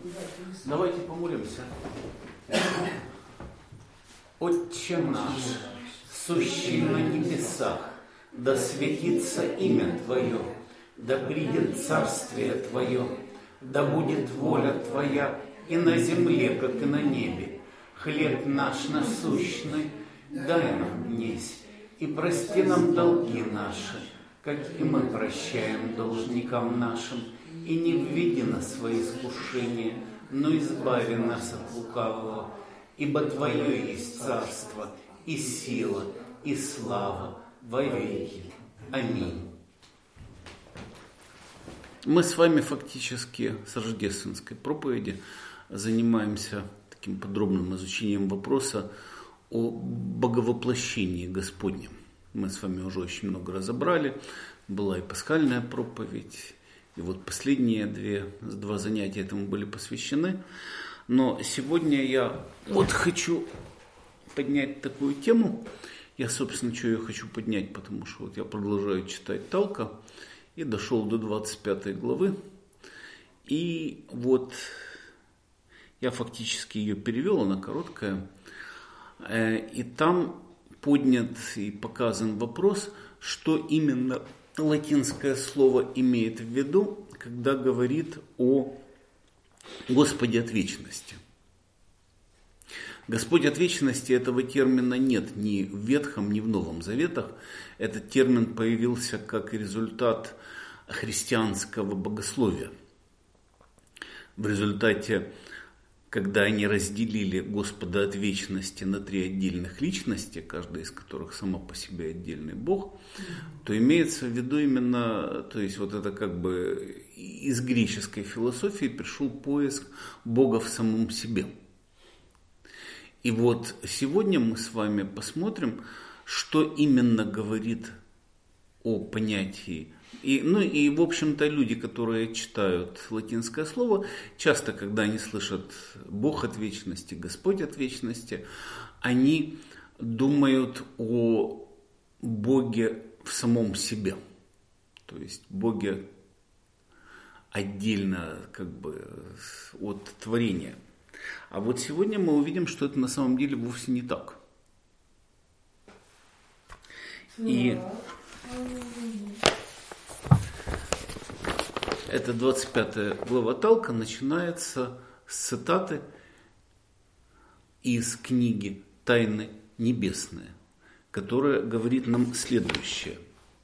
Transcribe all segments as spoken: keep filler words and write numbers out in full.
Давайте помолимся. Отче наш, сущий на небесах, да светится имя Твое, да придет царствие Твое, да будет воля Твоя и на земле, как и на небе. Хлеб наш насущный дай нам днесь, и прости нам долги наши, как и мы прощаем должникам нашим, и не введи нас во искушение, но избави нас от лукавого, ибо Твое есть царство, и сила, и слава во веки. Аминь. Мы с вами фактически с рождественской проповеди занимаемся таким подробным изучением вопроса о боговоплощении Господнем. Мы с вами уже очень много разобрали. Была и пасхальная проповедь, и вот последние две, два занятия этому были посвящены. Но сегодня я вот хочу поднять такую тему. Я, собственно, что я хочу поднять, потому что вот я продолжаю читать Талка и дошел до двадцать пятой главы. И вот я фактически ее перевел, она короткая. И там поднят и показан вопрос, что именно латинское слово имеет в виду, когда говорит о Господе от вечности. Господь от вечности, этого термина нет ни в Ветхом, ни в Новом Заветах. Этот термин появился как результат христианского богословия. В результате, когда они разделили Господа от вечности на три отдельных личности, каждая из которых сама по себе отдельный Бог, то имеется в виду именно, то есть вот это как бы из греческой философии пришел поиск Бога в самом себе. И вот сегодня мы с вами посмотрим, что именно говорит о понятии. И, ну и, в общем-то, люди, которые читают латинское слово, часто, когда они слышат Бог от вечности, Господь от вечности, они думают о Боге в самом себе. То есть Боге отдельно как бы от творения. А вот сегодня мы увидим, что это на самом деле вовсе не так. И эта двадцать пятая глава Талка начинается с цитаты из книги «Тайны небесные», которая говорит нам следующее.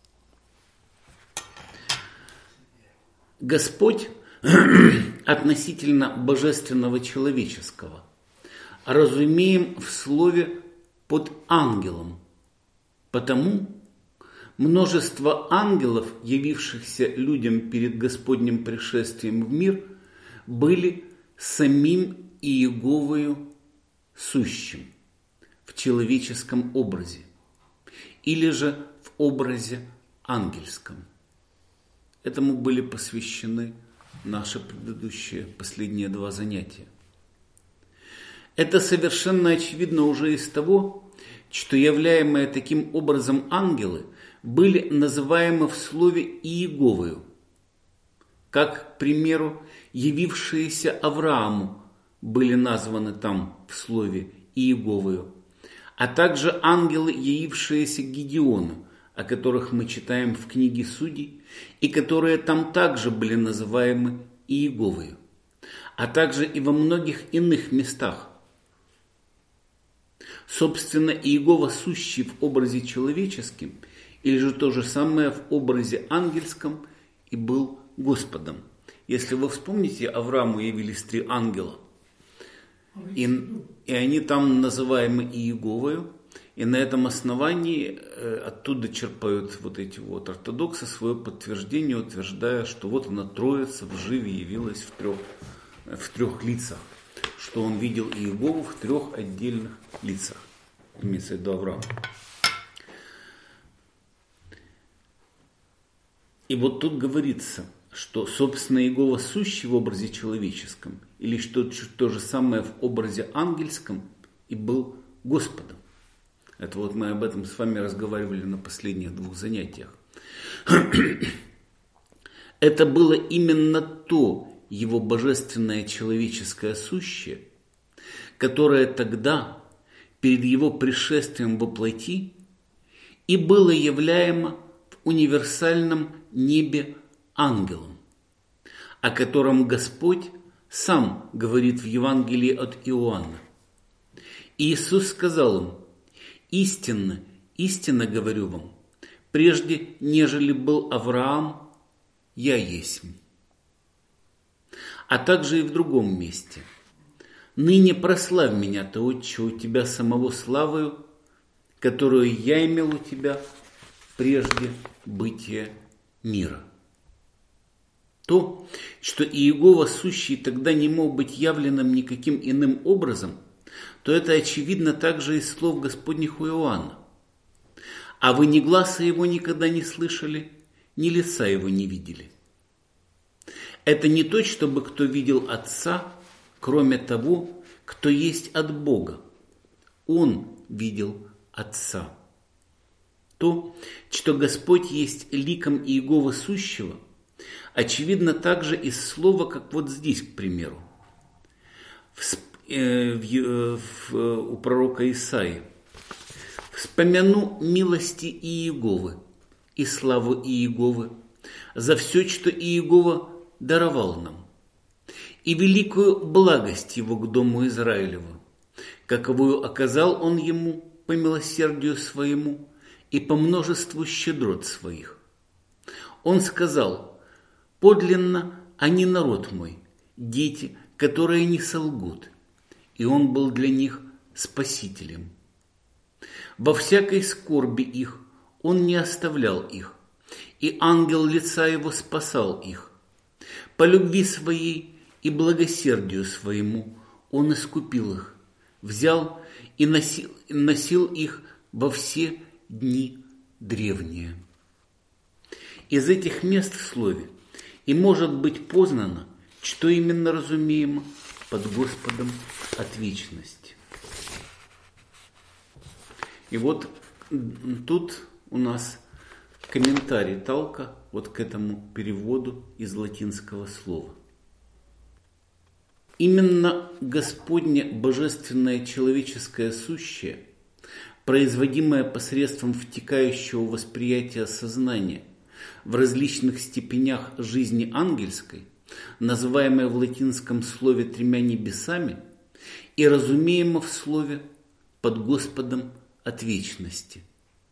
Господь относительно божественного человеческого разумеем в слове под ангелом, потому множество ангелов, явившихся людям перед Господним пришествием в мир, были самим Иеговою сущим в человеческом образе или же в образе ангельском. Этому были посвящены наши предыдущие последние два занятия. Это совершенно очевидно уже из того, что являемые таким образом ангелы были называемы в слове Иеговою, как, к примеру, явившиеся Аврааму были названы там в слове Иеговою, а также ангелы, явившиеся Гедеону, о которых мы читаем в книге Судей, и которые там также были называемы Иеговою, а также и во многих иных местах. Собственно, Иегова, сущий в образе человеческим, или же то же самое в образе ангельском, и был Господом. Если вы вспомните, Аврааму явились три ангела, и, и они там называемы Иеговою, и на этом основании э, оттуда черпают вот эти вот ортодоксы свое подтверждение, утверждая, что вот она Троица в живе явилась в трех, в трех лицах, что он видел Иегову в трех отдельных лицах, имеется в виду Авраам. И вот тут говорится, что, собственно, Иегова сущий в образе человеческом, или что то же самое в образе ангельском, и был Господом. Это вот мы об этом с вами разговаривали на последних двух занятиях. Это было именно то его божественное человеческое сущее, которое тогда, перед его пришествием во плоти, и было являемо в универсальном небе ангелом, о котором Господь сам говорит в Евангелии от Иоанна. И Иисус сказал им: «Истинно, истинно говорю вам, прежде нежели был Авраам, я есть». А также и в другом месте: «Ныне прославь меня, то Отче, у тебя самого славою, которую я имел у тебя прежде бытия мира». То, что Иегова сущий тогда не мог быть явленным никаким иным образом, то это очевидно также из слов Господних у Иоанна. «А вы ни гласа его никогда не слышали, ни лица его не видели». Это не то, чтобы кто видел Отца, кроме того, кто есть от Бога. Он видел Отца. То, что Господь есть ликом Иеговы сущего, очевидно также из слова, как вот здесь, к примеру, в, э, в, в, у пророка Исаии. «Вспомяну милости Иеговы и славу Иеговы за все, что Иегова даровал нам, и великую благость его к дому Израилеву, каковую оказал он ему по милосердию своему и по множеству щедрот своих. Он сказал: подлинно они народ мой, дети, которые не солгут, и он был для них спасителем. Во всякой скорби их он не оставлял их, и ангел лица его спасал их. По любви своей и благосердию своему он искупил их, взял и носил, носил их во все дни древние». Из этих мест в слове и может быть познано, что именно разумеемо под Господом от вечности. И вот тут у нас комментарий Талка вот к этому переводу из латинского слова. Именно Господне божественное человеческое сущее, производимое посредством втекающего восприятия сознания в различных степенях жизни ангельской, называемое в латинском слове тремя небесами, и разумеемо в слове под Господом от вечности.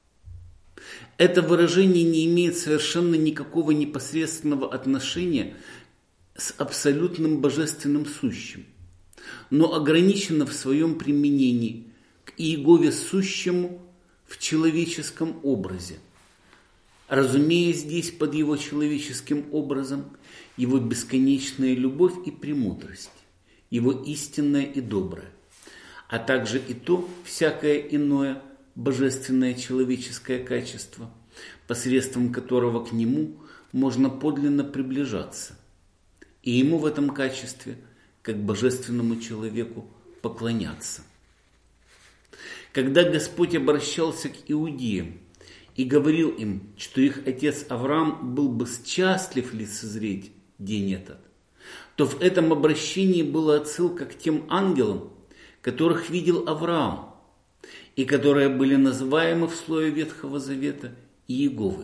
Это выражение не имеет совершенно никакого непосредственного отношения с абсолютным божественным сущим, но ограничено в своем применении к Иегове сущему в человеческом образе, разумея здесь под его человеческим образом его бесконечная любовь и премудрость, его истинное и доброе, а также и то всякое иное божественное человеческое качество, посредством которого к нему можно подлинно приближаться, и ему в этом качестве, как божественному человеку, поклоняться. Когда Господь обращался к иудеям и говорил им, что их отец Авраам был бы счастлив лицезреть день этот, то в этом обращении была отсылка к тем ангелам, которых видел Авраам, и которые были называемы в слове Ветхого Завета Иеговы.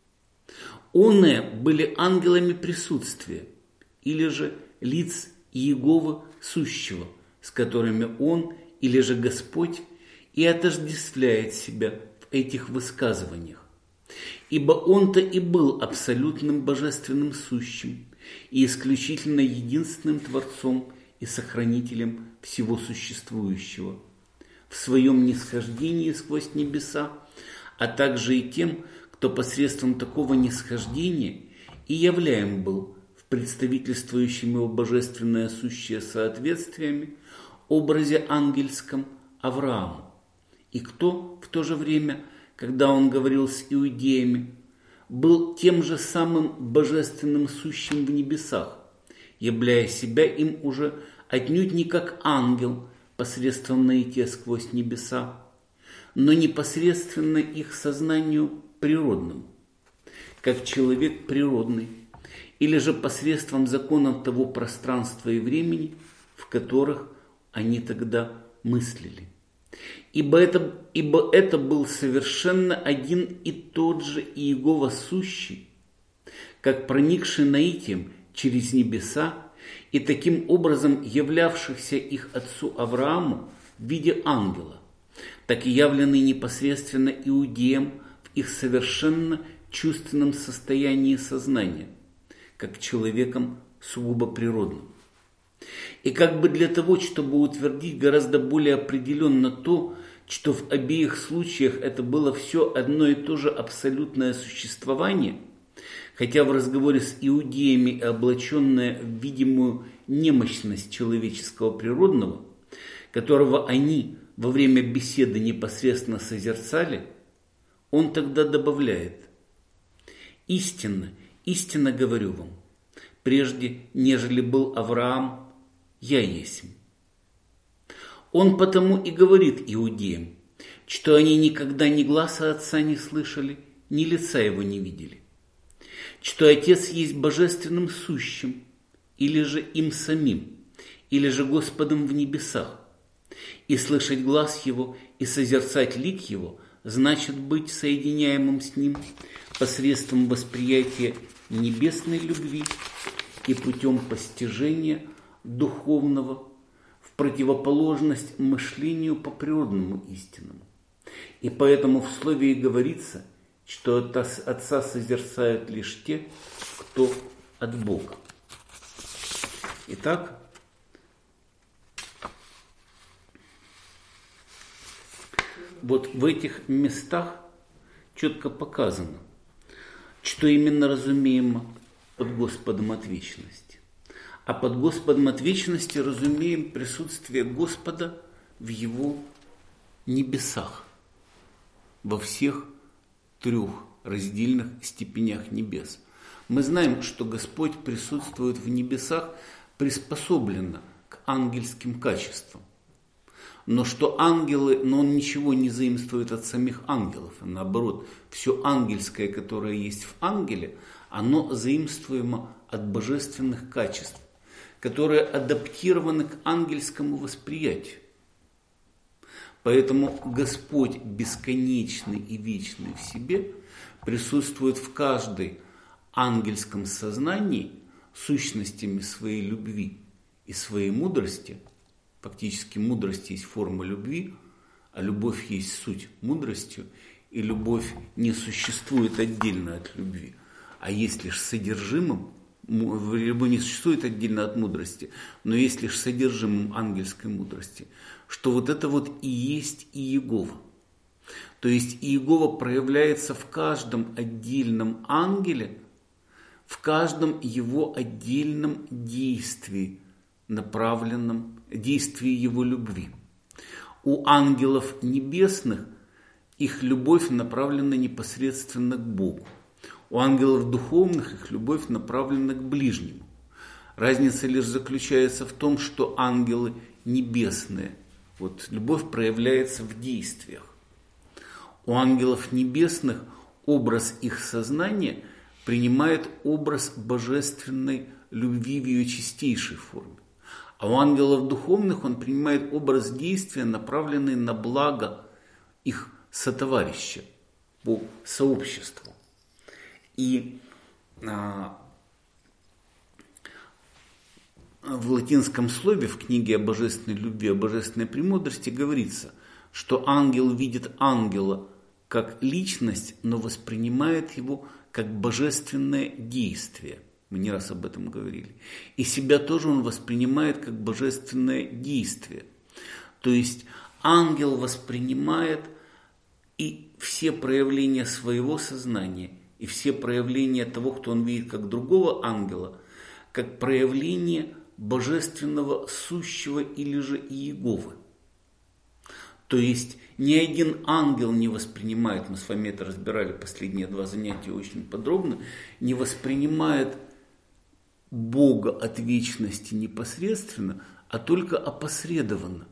Оные были ангелами присутствия, или же лиц Иеговы сущего, с которыми он, или же Господь, и отождествляет себя в этих высказываниях. Ибо он-то и был абсолютным божественным сущим и исключительно единственным Творцом и Сохранителем всего существующего, в своем нисхождении сквозь небеса, а также и тем, кто посредством такого нисхождения и являем был в представительствующем его божественное сущее соответствиями образе ангельском Аврааму, и кто в то же время, когда он говорил с иудеями, был тем же самым божественным сущим в небесах, являя себя им уже отнюдь не как ангел посредством наития сквозь небеса, но непосредственно их сознанию природному, как человек природный, или же посредством законов того пространства и времени, в которых они тогда мыслили. Ибо это, ибо это был совершенно один и тот же Иегова сущий, как проникший наитием через небеса и таким образом являвшихся их отцу Аврааму в виде ангела, так и явленный непосредственно иудеям в их совершенно чувственном состоянии сознания, как человеком сугубо природным. И как бы для того, чтобы утвердить гораздо более определенно то, что в обеих случаях это было все одно и то же абсолютное существование, хотя в разговоре с иудеями и облаченное в видимую немощность человеческого природного, которого они во время беседы непосредственно созерцали, он тогда добавляет: «Истинно, истинно говорю вам, прежде, нежели был Авраам, я есмь». Он потому и говорит иудеям, что они никогда ни гласа Отца не слышали, ни лица Его не видели, что Отец есть божественным сущим, или же им самим, или же Господом в небесах, и слышать глас Его и созерцать лик Его значит быть соединяемым с Ним посредством восприятия небесной любви и путем постижения духовного в противоположность мышлению по природному истинному. И поэтому в слове и говорится, что от Отца созерцают лишь те, кто от Бога. Итак, вот в этих местах четко показано, что именно разумеем под Господом от вечности. А под Господом от вечности разумеем присутствие Господа в Его небесах, во всех трех раздельных степенях небес. Мы знаем, что Господь присутствует в небесах приспособленно к ангельским качествам. Но что ангелы, но он ничего не заимствует от самих ангелов. А наоборот, все ангельское, которое есть в ангеле, оно заимствуемо от божественных качеств, которые адаптированы к ангельскому восприятию. Поэтому Господь бесконечный и вечный в себе присутствует в каждой ангельском сознании сущностями своей любви и своей мудрости. Фактически мудрость есть форма любви, а любовь есть суть мудростью, и любовь не существует отдельно от любви, а есть лишь содержимым. Любовь не существует отдельно от мудрости, но есть лишь содержимым ангельской мудрости, что вот это вот и есть Иегова. То есть Иегова проявляется в каждом отдельном ангеле, в каждом его отдельном действии, направленном действии его любви. У ангелов небесных их любовь направлена непосредственно к Богу. У ангелов духовных их любовь направлена к ближнему. Разница лишь заключается в том, что ангелы небесные, вот любовь проявляется в действиях. У ангелов небесных образ их сознания принимает образ божественной любви в ее чистейшей форме. А у ангелов духовных он принимает образ действия, направленный на благо их сотоварища по сообществу. И а, в латинском слове в книге о божественной любви, о божественной премудрости говорится, что ангел видит ангела как личность, но воспринимает его как божественное действие. Мы не раз об этом говорили. И себя тоже он воспринимает как божественное действие. То есть ангел воспринимает и все проявления своего сознания, и все проявления того, кто он видит как другого ангела, как проявление божественного сущего или же Иеговы. То есть ни один ангел не воспринимает, мы с вами это разбирали последние два занятия очень подробно, не воспринимает Бога от вечности непосредственно, а только опосредованно,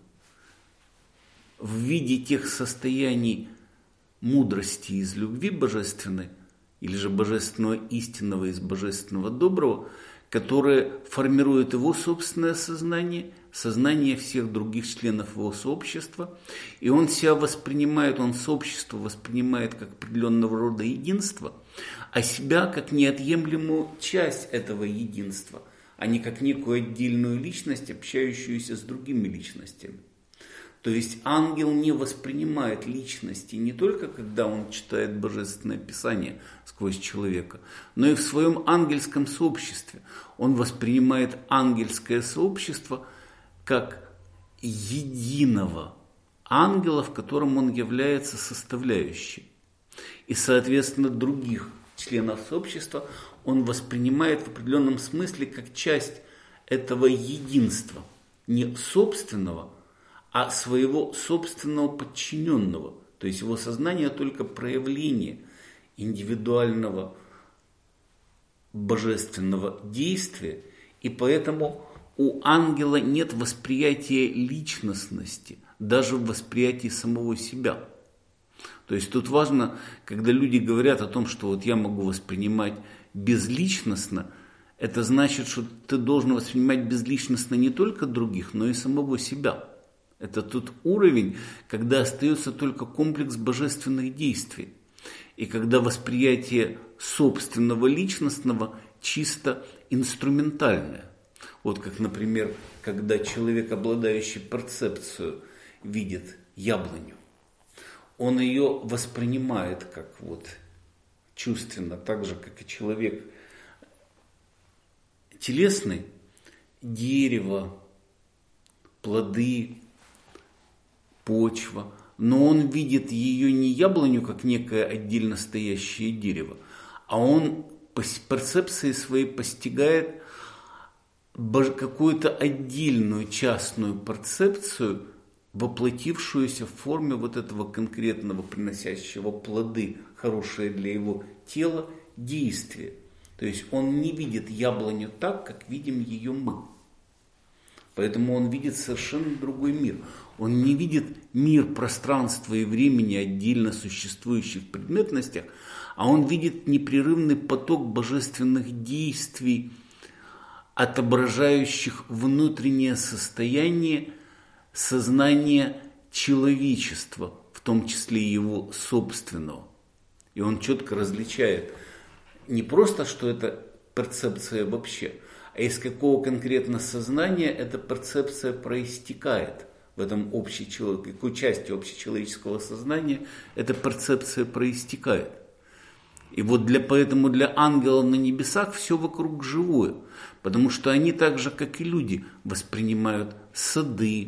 в виде тех состояний мудрости из любви божественной, или же божественного истинного из божественного доброго, которое формирует его собственное сознание, сознание всех других членов его сообщества, и он себя воспринимает, он сообщество воспринимает как определенного рода единство, а себя как неотъемлемую часть этого единства, а не как некую отдельную личность, общающуюся с другими личностями. То есть ангел не воспринимает личности не только когда он читает Божественное Писание сквозь человека, но и в своем ангельском сообществе. Он воспринимает ангельское сообщество как единого ангела, в котором он является составляющей. И, соответственно, других членов сообщества он воспринимает в определенном смысле как часть этого единства, не собственного, а своего собственного подчиненного. То есть его сознание только проявление индивидуального божественного действия, и поэтому у ангела нет восприятия личностности, даже в восприятии самого себя. То есть тут важно, когда люди говорят о том, что вот я могу воспринимать безличностно, это значит, что ты должен воспринимать безличностно не только других, но и самого себя. Это тот уровень, когда остается только комплекс божественных действий. И когда восприятие собственного личностного чисто инструментальное. Вот как, например, когда человек, обладающий перцепцией, видит яблоню, он ее воспринимает как вот чувственно, так же, как и человек телесный, дерево, плоды, почва, но он видит ее не яблоню, как некое отдельно стоящее дерево, а он перцепцией своей постигает какую-то отдельную частную перцепцию, воплотившуюся в форме вот этого конкретного, приносящего плоды, хорошие для его тела, действия. То есть он не видит яблоню так, как видим ее мы. Поэтому он видит совершенно другой мир. Он не видит мир пространства и времени, отдельно существующих в предметностях, а он видит непрерывный поток божественных действий, отображающих внутреннее состояние сознания человечества, в том числе его собственного. И он четко различает не просто, что это перцепция вообще, а из какого конкретно сознания эта перцепция проистекает в этом общечеловеческом, какой части общечеловеческого сознания эта перцепция проистекает. И вот для, поэтому для ангелов на небесах все вокруг живое, потому что они так же, как и люди, воспринимают сады,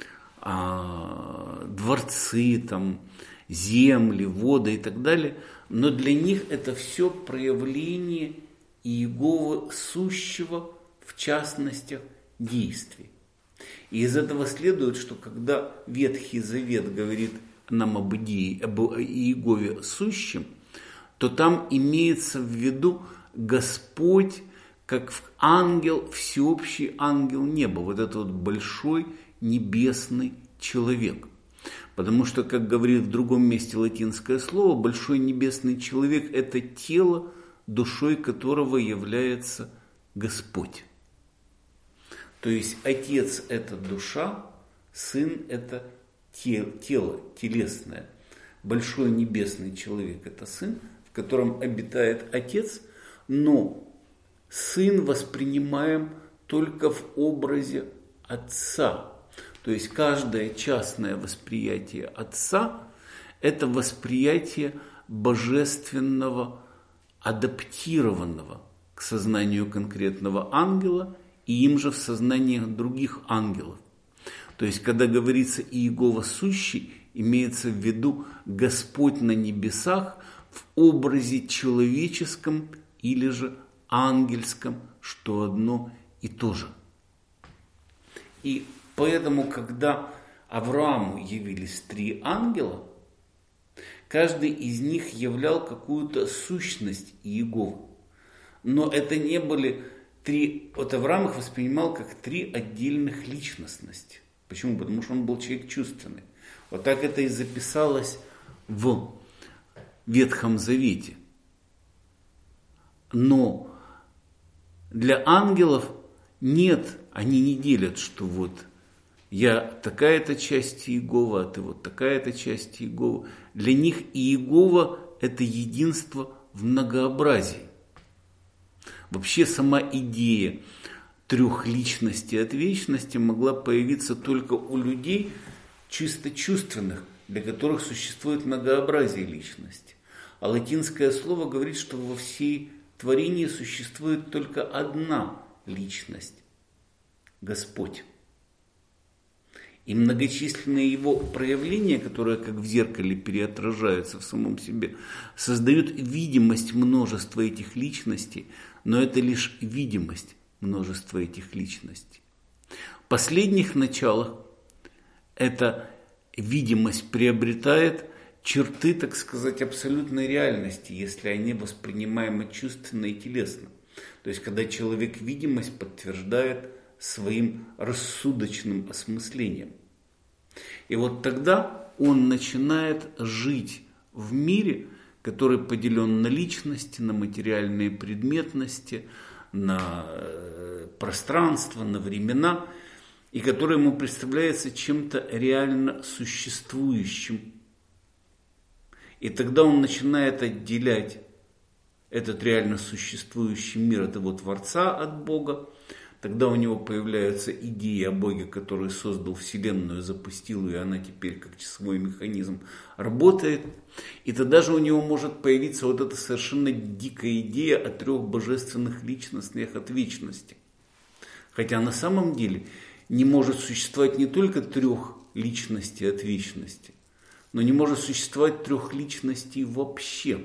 дворцы, там, земли, воды и так далее, но для них это все проявление Иеговы сущего, в частностях, действий. И из этого следует, что когда Ветхий Завет говорит нам об идее, об Иегове сущем, то там имеется в виду Господь как ангел, всеобщий ангел неба, вот этот вот большой небесный человек. Потому что, как говорит в другом месте латинское слово, большой небесный человек – это тело, душой которого является Господь. То есть Отец – это душа, Сын – это тело, телесное. Большой небесный человек – это Сын, в котором обитает Отец, но Сын воспринимаем только в образе Отца. То есть каждое частное восприятие Отца – это восприятие божественного, адаптированного к сознанию конкретного ангела и им же в сознаниях других ангелов. То есть, когда говорится «Иегова сущий», имеется в виду Господь на небесах в образе человеческом или же ангельском, что одно и то же. И поэтому, когда Аврааму явились три ангела, каждый из них являл какую-то сущность Иеговы. Но это не были три... Вот Авраам их воспринимал как три отдельных личностности. Почему? Потому что он был человек чувственный. Вот так это и записалось в Ветхом Завете. Но для ангелов нет, они не делят, что вот я такая-то часть Иегова, а ты вот такая-то часть Иегова. Для них Иегова – это единство в многообразии. Вообще сама идея трех личностей от вечности могла появиться только у людей чисто чувственных, для которых существует многообразие личности. А латинское слово говорит, что во всей творении существует только одна личность – Господь. И многочисленные его проявления, которые как в зеркале переотражаются в самом себе, создают видимость множества этих личностей, но это лишь видимость множества этих личностей. В последних началах эта видимость приобретает черты, так сказать, абсолютной реальности, если они воспринимаемы чувственно и телесно. То есть, когда человек видимость подтверждает своим рассудочным осмыслением. И вот тогда он начинает жить в мире, который поделен на личности, на материальные предметности, на пространство, на времена, и который ему представляется чем-то реально существующим. И тогда он начинает отделять этот реально существующий мир от его Творца, от Бога. Тогда у него появляются идеи о Боге, который создал Вселенную, запустил ее, и она теперь как часовой механизм работает. И тогда же у него может появиться вот эта совершенно дикая идея о трех божественных личностях от вечности. Хотя на самом деле не может существовать не только трех личностей от вечности, но не может существовать трех личностей вообще.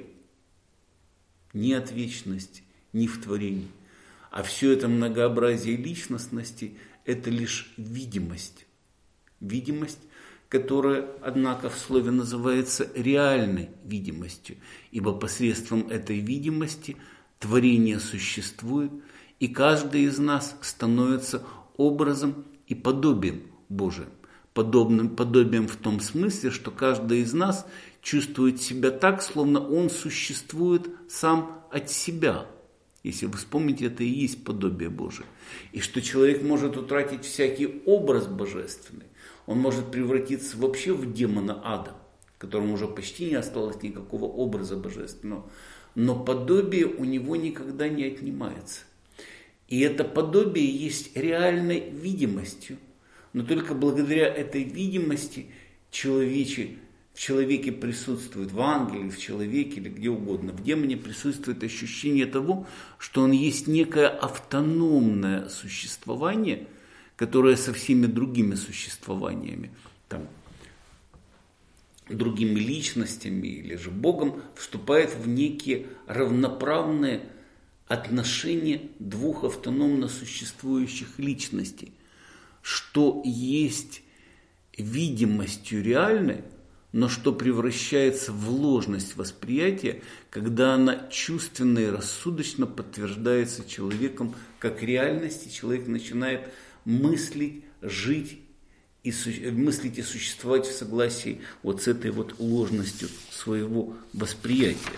Ни от вечности, ни в творении. А все это многообразие личностности – это лишь видимость. Видимость, которая, однако, в слове называется реальной видимостью, ибо посредством этой видимости творение существует, и каждый из нас становится образом и подобием Божиим. Подобным подобием в том смысле, что каждый из нас чувствует себя так, словно он существует сам от себя. Если вы вспомните, это и есть подобие Божие. И что человек может утратить всякий образ божественный. Он может превратиться вообще в демона ада, в котором уже почти не осталось никакого образа божественного. Но подобие у него никогда не отнимается. И это подобие есть реальной видимостью. Но только благодаря этой видимости человече, в человеке присутствует, в ангеле, в человеке или где угодно, в демоне присутствует ощущение того, что он есть некое автономное существование, которое со всеми другими существованиями, там, другими личностями или же Богом вступает в некие равноправные отношения двух автономно существующих личностей, что есть видимостью реальной, но что превращается в ложность восприятия, когда она чувственно и рассудочно подтверждается человеком как реальность, и человек начинает мыслить, жить, и мыслить и существовать в согласии вот с этой вот ложностью своего восприятия.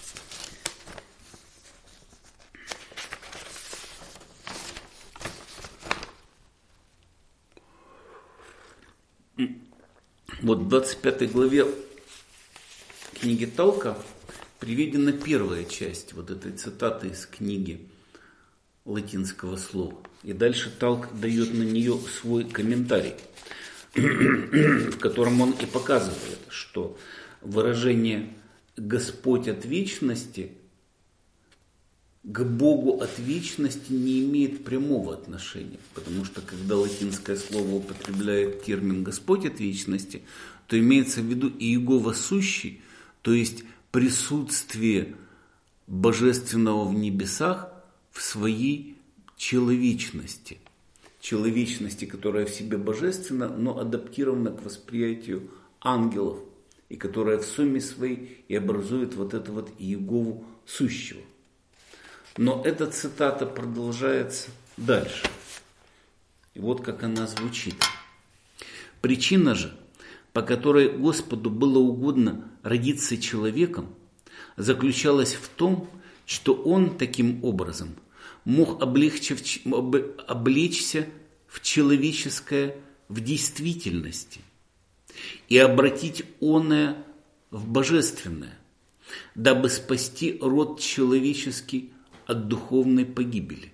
Вот в двадцать пятой главе книги Талка приведена первая часть вот этой цитаты из книги латинского слова. И дальше Талк дает на нее свой комментарий, в котором он и показывает, что выражение «Господь от вечности» к Богу от вечности не имеет прямого отношения. Потому что когда латинское слово употребляет термин «Господь от вечности», то имеется в виду Иегова сущий, то есть присутствие божественного в небесах в своей человечности. Человечности, которая в себе божественна, но адаптирована к восприятию ангелов, и которая в сумме своей и образует вот это вот Иегову сущего. Но эта цитата продолжается дальше. И вот как она звучит. Причина же, по которой Господу было угодно родиться человеком, заключалась в том, что он таким образом мог облегче, облечься в человеческое в действительности и обратить оное в божественное, дабы спасти род человеческий от духовной погибели.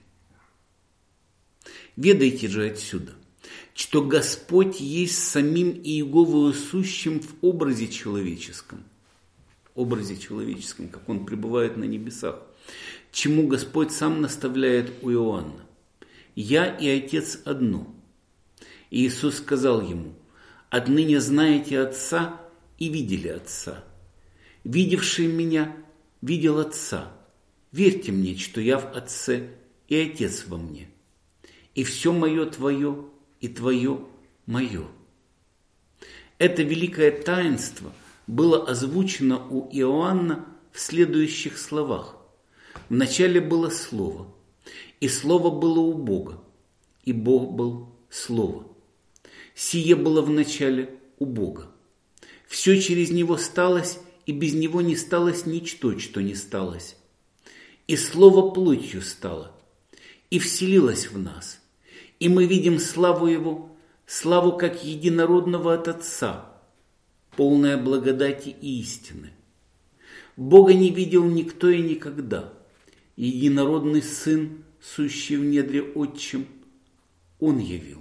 Ведайте же отсюда, что Господь есть самим Иеговою сущим в образе человеческом, образе человеческом, как Он пребывает на небесах, чему Господь сам наставляет у Иоанна. «Я и Отец одно». И Иисус сказал ему: «Отныне знаете Отца и видели Отца. Видевший Меня видел Отца. Верьте мне, что я в Отце и Отец во мне. И все мое Твое, и Твое мое». Это великое таинство было озвучено у Иоанна в следующих словах. «Вначале было Слово, и Слово было у Бога, и Бог был Слово. Сие было вначале у Бога. Все через Него сталось, и без Него не сталось ничто, что не сталось. И Слово плотью стало, и вселилось в нас, и мы видим славу Его, славу как единородного от Отца, полная благодати и истины. Бога не видел никто и никогда. Единородный Сын, сущий в недре Отчим, Он явил».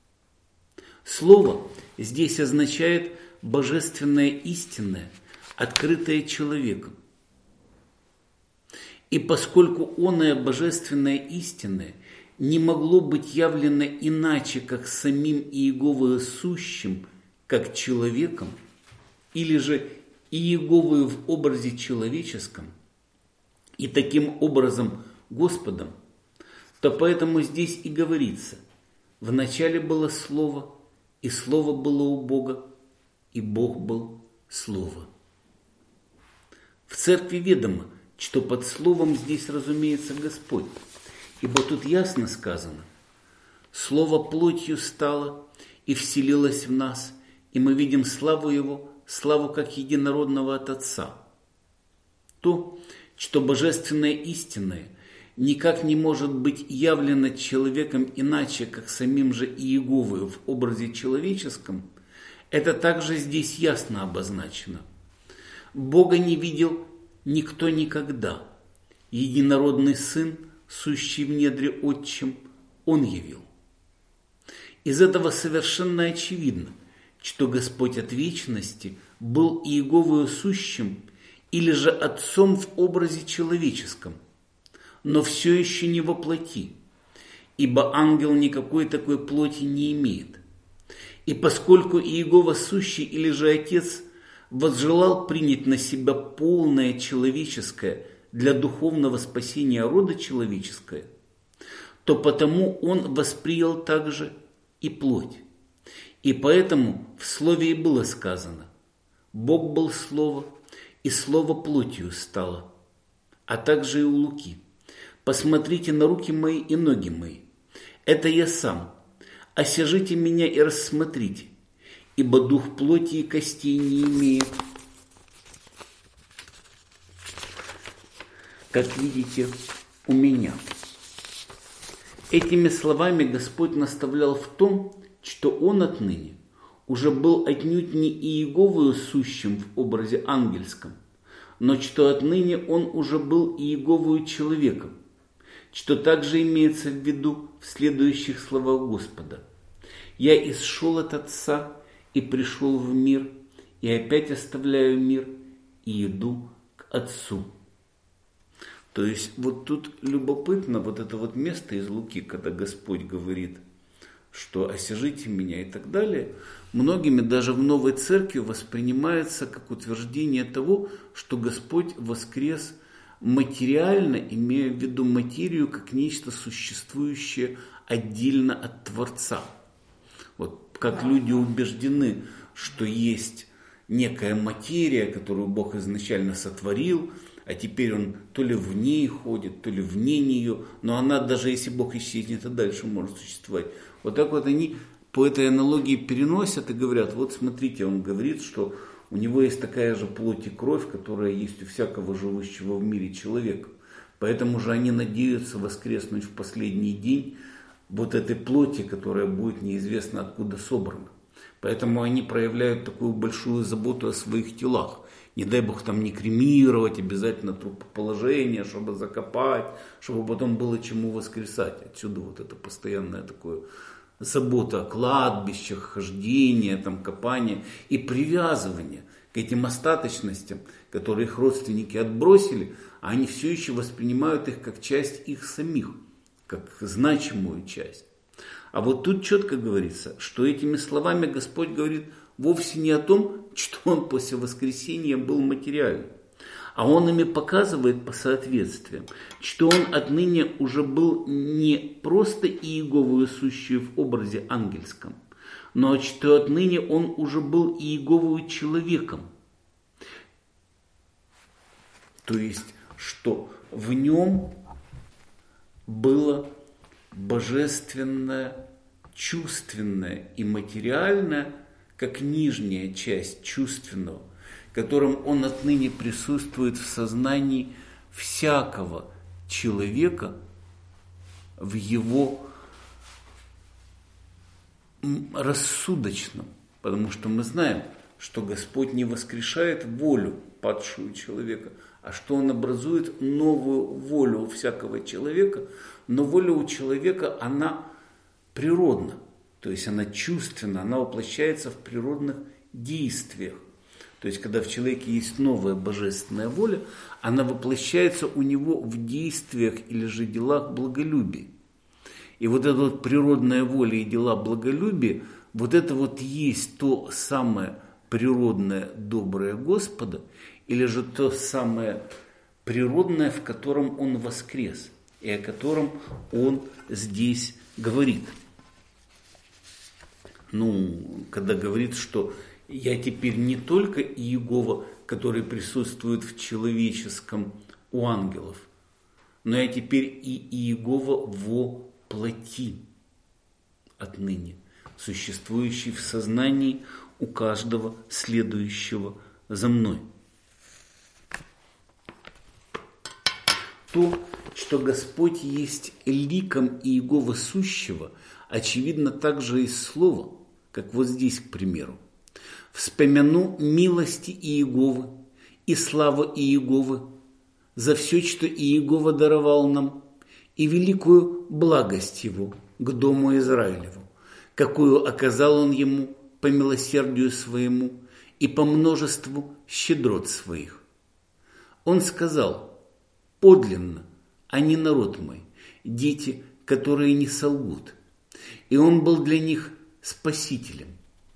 Слово здесь означает божественное истинное, открытое человеком. И поскольку оное божественное истинное не могло быть явлено иначе, как самим Иеговою сущим, как человеком, или же Иеговою в образе человеческом, и таким образом Господом, то поэтому здесь и говорится: «Вначале было Слово, и Слово было у Бога, и Бог был Слово». В церкви ведомо, что под Словом здесь, разумеется, Господь, ибо тут ясно сказано: «Слово плотью стало и вселилось в нас, и мы видим славу Его, славу как единородного от Отца». То, что божественное истинное никак не может быть явлено человеком иначе, как самим же Иеговою в образе человеческом, это также здесь ясно обозначено. Бога не видел никто никогда. Единородный Сын, сущий в недре Отчим, Он явил. Из этого совершенно очевидно, что Господь от вечности был Иеговою сущим или же Отцом в образе человеческом, но все еще не во плоти, ибо ангел никакой такой плоти не имеет. И поскольку Иегова сущий или же Отец возжелал принять на себя полное человеческое для духовного спасения рода человеческое, то потому Он воспринял также и плоть. И поэтому в Слове и было сказано: «Бог был Слово, и Слово плотью стало», а также и у Луки: «Посмотрите на руки мои и ноги мои, это я сам, осяжите меня и рассмотрите, ибо дух плоти и костей не имеет, как видите, у меня». Этими словами Господь наставлял в том, что Он отныне уже был отнюдь не Иеговою сущим в образе ангельском, но что отныне Он уже был Иеговою человеком, что также имеется в виду в следующих словах Господа: «Я исшел от Отца и пришел в мир, и опять оставляю мир и иду к Отцу». То есть вот тут любопытно вот это вот место из Луки, когда Господь говорит, что «осяжите меня» и так далее, многими даже в Новой Церкви воспринимается как утверждение того, что Господь воскрес материально, имея в виду материю как нечто существующее отдельно от Творца. Вот как люди убеждены, что есть некая материя, которую Бог изначально сотворил, а теперь Он то ли в ней ходит, то ли вне нее, но она, даже если Бог исчезнет, и дальше может существовать. Вот так вот они по этой аналогии переносят и говорят: вот смотрите, Он говорит, что у Него есть такая же плоть и кровь, которая есть у всякого живущего в мире человека. Поэтому же они надеются воскреснуть в последний день вот этой плоти, которая будет неизвестно откуда собрана. Поэтому они проявляют такую большую заботу о своих телах. Не дай Бог там не кремировать, обязательно трупоположение, чтобы закопать, чтобы потом было чему воскресать. Отсюда вот это постоянное такое забота о кладбищах, хождение, там, копание и привязывание к этим остаточностям, которые их родственники отбросили, а они все еще воспринимают их как часть их самих, как значимую часть. А вот тут четко говорится, что этими словами Господь говорит вовсе не о том, что Он после воскресения был материальным, а Он ими показывает по соответствиям, что Он отныне уже был не просто Иеговою сущую в образе ангельском, но что отныне Он уже был Иеговою человеком. То есть, что в Нем было божественное, чувственное и материальное, как нижняя часть чувственного, которым Он отныне присутствует в сознании всякого человека, в его рассудочном. Потому что мы знаем, что Господь не воскрешает волю падшего человека, а что Он образует новую волю у всякого человека, но воля у человека, она природна, то есть она чувственна, она воплощается в природных действиях. То есть, когда в человеке есть новая божественная воля, она воплощается у него в действиях или же делах благолюбия. И вот эта вот природная воля и дела благолюбия, вот это вот есть то самое природное доброе Господа, или же то самое природное, в котором Он воскрес, и о котором Он здесь говорит. Ну, когда говорит, что я теперь не только Иегова, который присутствует в человеческом у ангелов, но я теперь и Иегова во плоти отныне, существующий в сознании у каждого следующего за мной. То, что Господь есть ликом Иегова сущего, очевидно также из слова, как вот здесь, к примеру. «Вспомяну милости Иеговы и славу Иеговы за все, что Иегова даровал нам, и великую благость Его к дому Израилеву, какую оказал Он ему по милосердию своему и по множеству щедрот своих. Он сказал: подлинно, они народ мой, дети, которые не солгут, и Он был для них спасителем.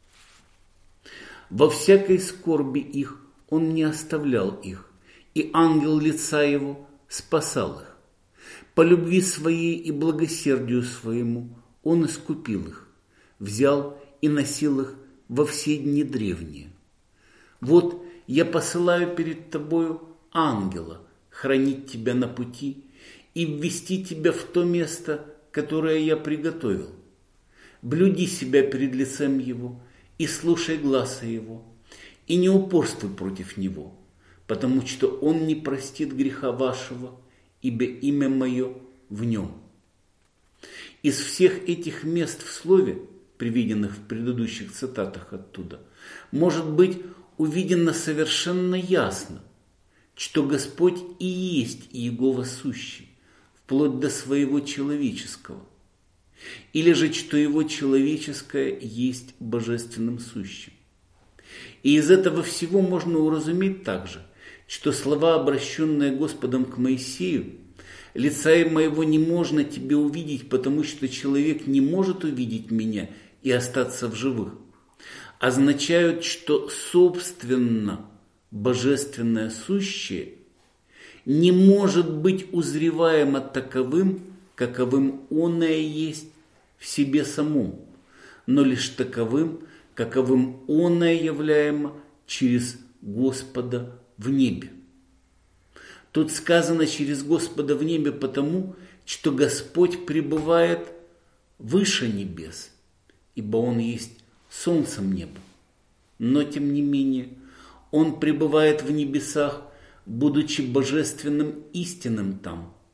Во всякой скорби их Он не оставлял их, и ангел лица Его спасал их. По любви Своей и благосердию Своему Он искупил их, взял и носил их во все дни древние. Вот я посылаю перед тобою ангела хранить тебя на пути и ввести тебя в то место, которое я приготовил. Блюди себя перед лицем Его и слушай гласа Его, и не упорствуй против Него, потому что Он не простит греха вашего, ибо имя Мое в Нем». Из всех этих мест в слове, приведенных в предыдущих цитатах оттуда, может быть увидено совершенно ясно, что Господь и есть Иегова сущий, вплоть до своего человеческого, или же что Его человеческое есть божественным сущим. И из этого всего можно уразуметь также, что слова, обращенные Господом к Моисею: «Лица моего не можно тебе увидеть, потому что человек не может увидеть меня и остаться в живых», означают, что собственно божественное сущее не может быть узреваемо таковым, каковым оное есть в себе самом, но лишь таковым, каковым оное являемо через Господа в небе. Тут сказано «через Господа в небе» потому, что Господь пребывает выше небес, ибо Он есть солнцем неба. Но, тем не менее, Он пребывает в небесах, будучи божественным истинным там,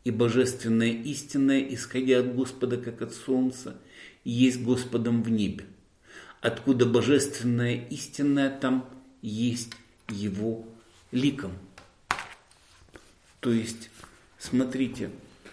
и божественное истинное, исходя от Господа, как от солнца, и есть Господом в небе. Откуда божественное истинное, там есть его ликом. То есть, смотрите,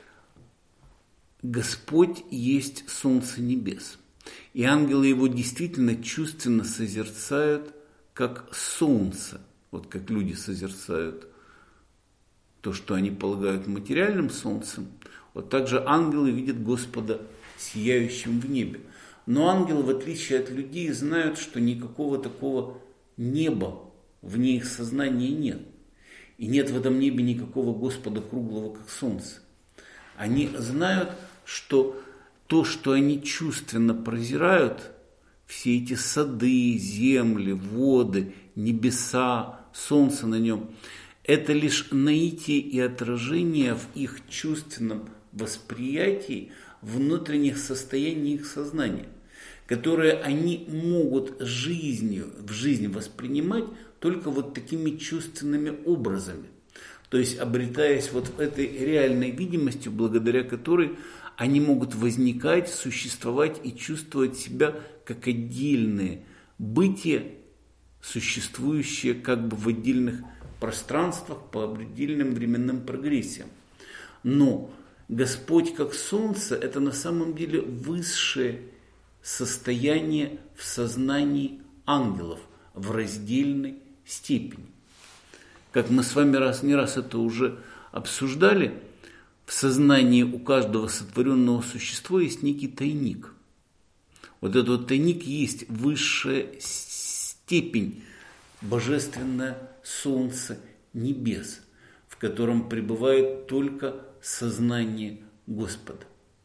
Господь есть солнце небес. И ангелы его действительно чувственно созерцают, как солнце. Вот как люди созерцают то, что они полагают материальным солнцем. Вот так же ангелы видят Господа сияющим в небе. Но ангелы, в отличие от людей, знают, что никакого такого неба вне их сознания нет. И нет в этом небе никакого Господа круглого, как солнце. Они знают, что то, что они чувственно прозирают, все эти сады, земли, воды, небеса, солнце на нем, это лишь наитие и отражение в их чувственном восприятии внутренних состояний их сознания, которые они могут жизнью, в жизни воспринимать только вот такими чувственными образами. То есть обретаясь вот этой реальной видимостью, благодаря которой они могут возникать, существовать и чувствовать себя как отдельные бытия, существующие как бы в отдельных пространствах по отдельным временным прогрессиям. Но Господь как солнце – это на самом деле высшее состояние в сознании ангелов в раздельной степени. Как мы с вами раз не раз это уже обсуждали, в сознании у каждого сотворенного существа есть некий тайник. Вот этот вот тайник есть высшая степень, божественное солнце небес, в котором пребывает только сознание Господа.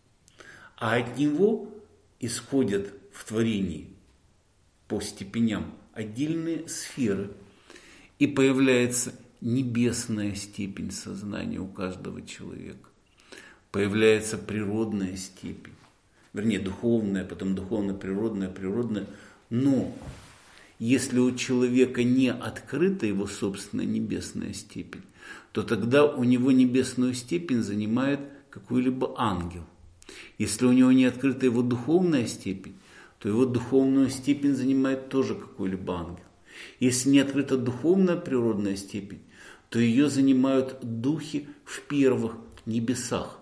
А от него исходят в творении по степеням отдельные сферы, и появляется небесная степень сознания у каждого человека. Появляется природная степень, вернее духовная, потом духовно-природная, природная. Но если у человека не открыта его собственная небесная степень, то тогда у него небесную степень занимает какой-либо ангел. Если у него не открыта его духовная степень, то его духовную степень занимает тоже какой-либо ангел. Если не открыта духовная природная степень, то ее занимают духи в первых небесах.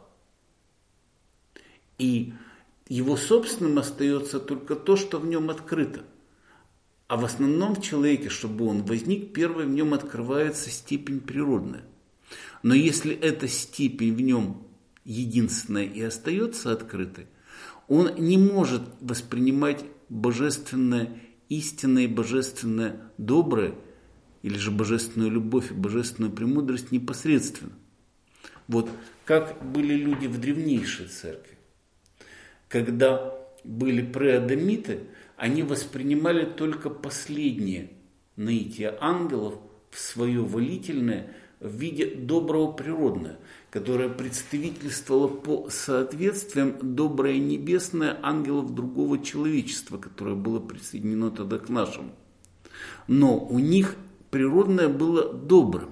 И его собственным остается только то, что в нем открыто. А в основном в человеке, чтобы он возник, первой в нем открывается степень природная. Но если эта степень в нем единственная и остается открытой, он не может воспринимать божественное истинное и божественное доброе, или же божественную любовь и божественную премудрость непосредственно. Вот как были люди в древнейшей церкви. Когда были преадамиты, они воспринимали только последнее наитие ангелов в свое волительное в виде доброго природное, которое представительствовало по соответствиям доброе небесное ангелов другого человечества, которое было присоединено тогда к нашему. Но у них природное было добрым.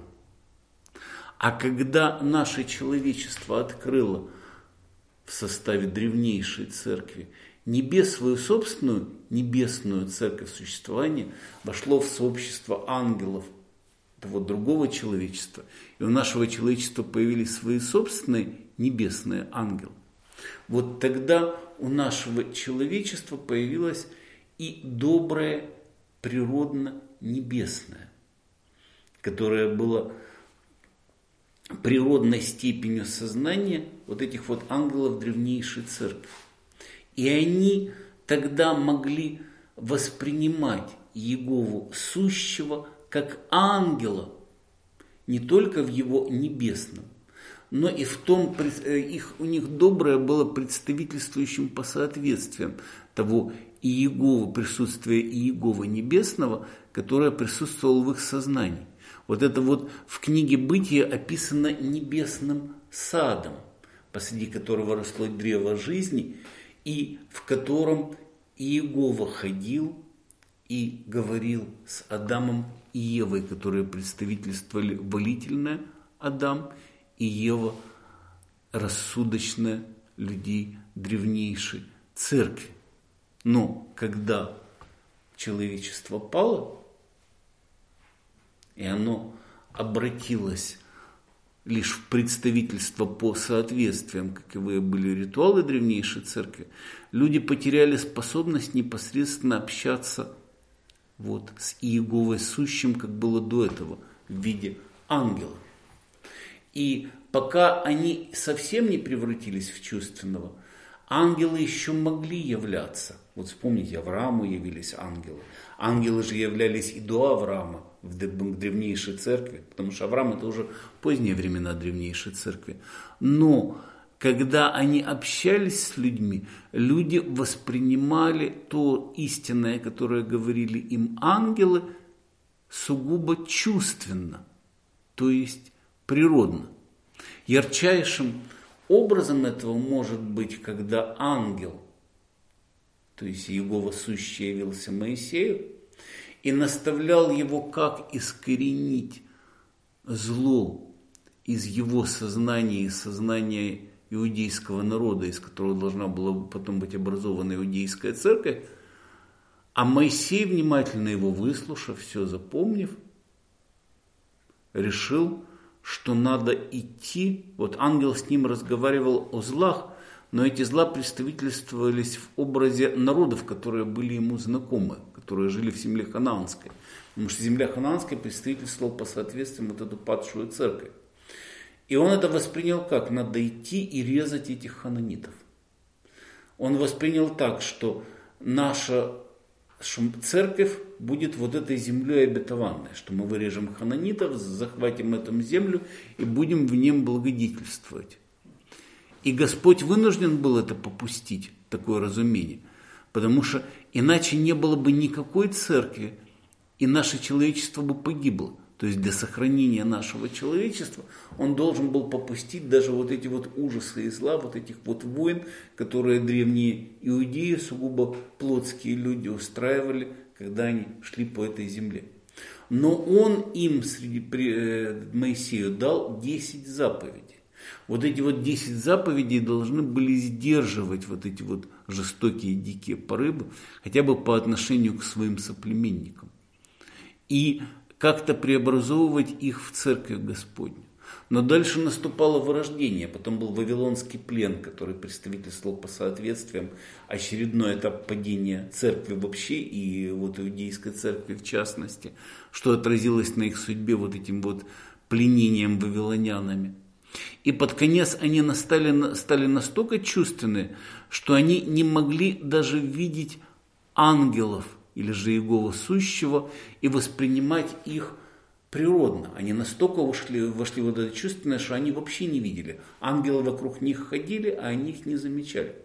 А когда наше человечество открыло в составе древнейшей церкви небес свою собственную небесную церковь существования, вошло в сообщество ангелов того другого человечества, и у нашего человечества появились свои собственные небесные ангелы. Вот тогда у нашего человечества появилось и доброе природно-небесное, которое было природной степенью сознания вот этих вот ангелов древнейшей церкви. И они тогда могли воспринимать Иегову сущего как ангела, не только в его небесном, но и в том, их, у них доброе было представительствующим по соответствиям того Иеговы, присутствия Иеговы небесного, которое присутствовало в их сознании. Вот это вот в книге «Бытие» описано небесным садом, посреди которого росло древо жизни, и в котором Иегова ходил и говорил с Адамом и Евой, которые представительствовали волительное Адам и Ева, рассудочно людей древнейшей церкви. Но когда человечество пало, и оно обратилось лишь в представительство по соответствиям, каковы были ритуалы древнейшей церкви, люди потеряли способность непосредственно общаться вот, с Иеговой сущим, как было до этого, в виде ангела. И пока они совсем не превратились в чувственного, ангелы еще могли являться. Вот вспомните, Аврааму явились ангелы. Ангелы же являлись и до Авраама в древнейшей церкви, потому что Авраам это уже поздние времена древнейшей церкви. Но когда они общались с людьми, люди воспринимали то истинное, которое говорили им ангелы, сугубо чувственно, то есть природно. Ярчайшим образом этого может быть, когда ангел, то есть Иегова сущий, явился Моисею и наставлял его, как искоренить зло из его сознания и сознания иудейского народа, из которого должна была потом быть образована иудейская церковь. А Моисей, внимательно его выслушав, все запомнив, решил, что надо идти. Вот ангел с ним разговаривал о злах, но эти зла представительствовались в образе народов, которые были ему знакомы, которые жили в земле ханаанской. Потому что земля ханаанская представительствовала по соответствию вот эту падшую церковь. И он это воспринял как? Надо идти и резать этих хананитов. Он воспринял так, что наша церковь будет вот этой землей обетованной, что мы вырежем хананитов, захватим эту землю и будем в нем благодетельствовать. И Господь вынужден был это попустить, такое разумение, потому что иначе не было бы никакой церкви, и наше человечество бы погибло. То есть для сохранения нашего человечества он должен был попустить даже вот эти вот ужасы и зла, вот этих вот войн, которые древние иудеи, сугубо плотские люди устраивали, когда они шли по этой земле. Но он им, среди, Моисею, дал десять заповедей. Вот эти вот десять заповедей должны были сдерживать вот эти вот жестокие дикие порывы, хотя бы по отношению к своим соплеменникам. И как-то преобразовывать их в церковь Господню. Но дальше наступало вырождение, потом был Вавилонский плен, который представительствовал по соответствиям, очередной этап падения церкви вообще и вот иудейской церкви в частности, что отразилось на их судьбе вот этим вот пленением вавилонянами. И под конец они стали, стали настолько чувственны, что они не могли даже видеть ангелов, или же Иегова сущего, и воспринимать их природно. Они настолько вошли, вошли в вот это чувственное, что они вообще не видели. Ангелы вокруг них ходили, а они их не замечали.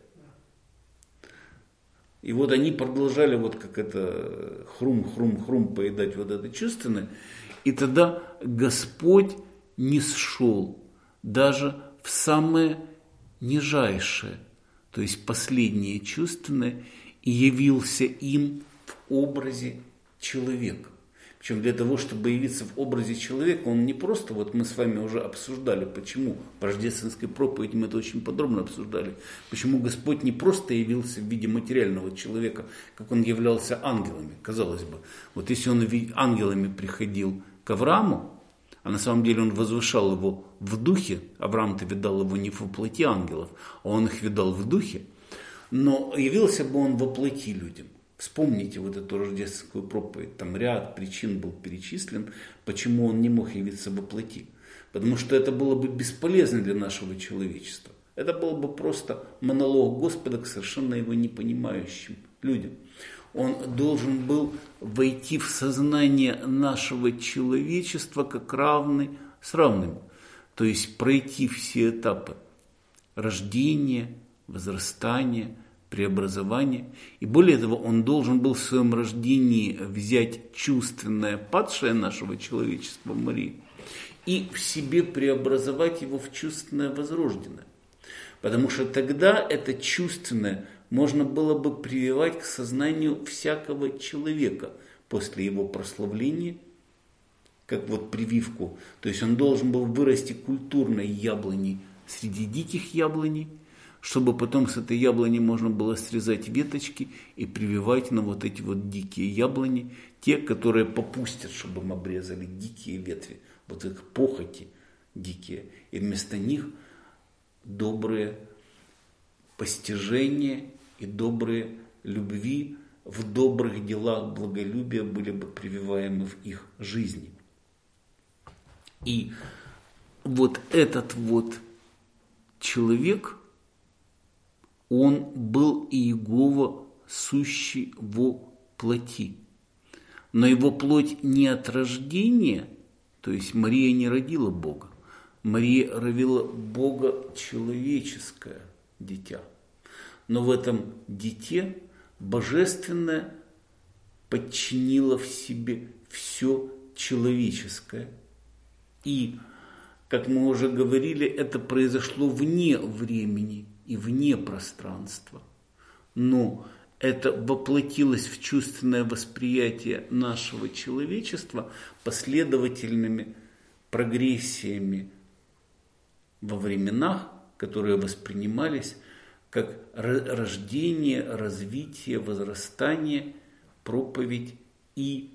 И вот они продолжали вот как это хрум-хрум-хрум поедать вот это чувственное. И тогда Господь не сшел даже в самое нижайшее, то есть последнее чувственное, и явился им в образе человека. Причем для того, чтобы явиться в образе человека, он не просто, вот мы с вами уже обсуждали, почему в рождественской проповеди мы это очень подробно обсуждали, почему Господь не просто явился в виде материального человека, как он являлся ангелами, казалось бы. Вот если он ангелами приходил к Аврааму, а на самом деле он возвышал его в духе, Авраам-то видал его не в плоти ангелов, а он их видал в духе, но явился бы он во плоти людям. Вспомните вот эту рождественскую проповедь, там ряд причин был перечислен, почему он не мог явиться во плоти. Потому что это было бы бесполезно для нашего человечества. Это был бы просто монолог Господа к совершенно его непонимающим людям. Он должен был войти в сознание нашего человечества как равный с равным. То есть пройти все этапы рождения, возрастания, преобразования. И более того, он должен был в своем рождении взять чувственное, падшее нашего человечества Марии и в себе преобразовать его в чувственное, возрожденное. Потому что тогда это чувственное можно было бы прививать к сознанию всякого человека после его прославления, как вот прививку. То есть он должен был вырасти культурной яблоней среди диких яблоней, чтобы потом с этой яблони можно было срезать веточки и прививать на вот эти вот дикие яблони, те, которые попустят, чтобы мы обрезали дикие ветви, вот их похоти дикие, и вместо них добрые постижения и добрые любви в добрых делах благолюбия были бы прививаемы в их жизни. И вот этот вот человек, он был Иегова сущий во плоти. Но его плоть не от рождения, то есть Мария не родила Бога. Мария родила Бога человеческое дитя. Но в этом дите божественное подчинило в себе все человеческое. И, как мы уже говорили, это произошло вне времени и вне пространства. Но это воплотилось в чувственное восприятие нашего человечества последовательными прогрессиями во временах, которые воспринимались как рождение, развитие, возрастание, проповедь и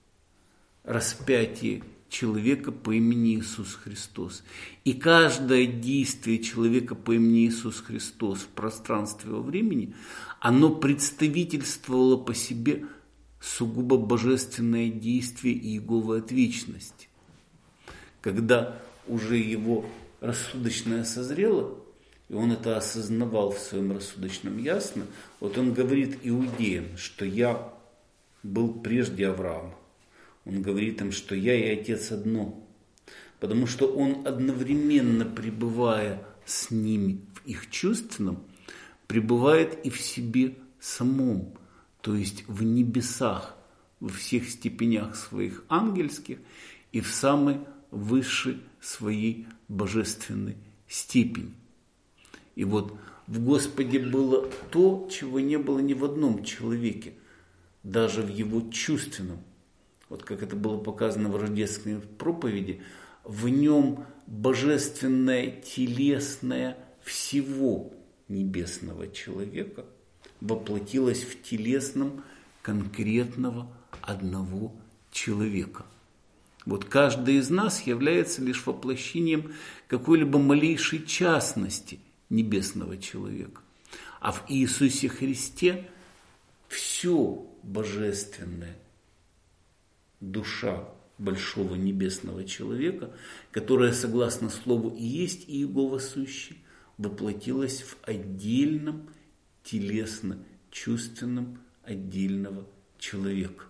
распятие человека по имени Иисус Христос. И каждое действие человека по имени Иисус Христос в пространстве во времени, оно представительствовало по себе сугубо божественное действие Иеговы от вечности. Когда уже его рассудочное созрело, и он это осознавал в своем рассудочном ясно, вот он говорит иудеям, что я был прежде Авраама. Он говорит им, что я и Отец одно. Потому что он одновременно, пребывая с ними в их чувственном, пребывает и в себе самом, то есть в небесах, во всех степенях своих ангельских и в самой высшей своей божественной степени. И вот в Господе было то, чего не было ни в одном человеке, даже в его чувственном. Вот как это было показано в рождественской проповеди, в нем божественное телесное всего небесного человека воплотилось в телесном конкретного одного человека. Вот каждый из нас является лишь воплощением какой-либо малейшей частности небесного человека. А в Иисусе Христе все божественное, душа большого небесного человека, которая, согласно слову, и есть Иегова сущий, воплотилась в отдельном телесно-чувственном отдельного человека.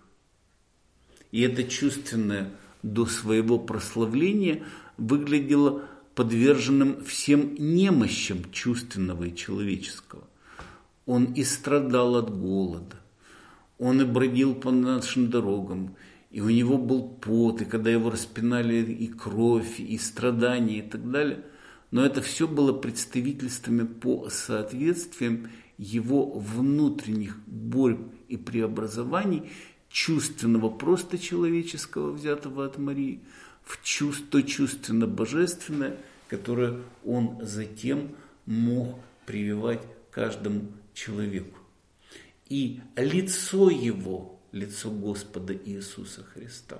И это чувственное до своего прославления выглядело подверженным всем немощам чувственного и человеческого. Он и страдал от голода, он и бродил по нашим дорогам, и у него был пот, и когда его распинали и кровь, и страдания, и так далее. Но это все было представительствами по соответствиям его внутренних борьб и преобразований, чувственного просто человеческого, взятого от Марии, в чувство чувственно-божественное, которое он затем мог прививать каждому человеку. И лицо его, лицо Господа Иисуса Христа,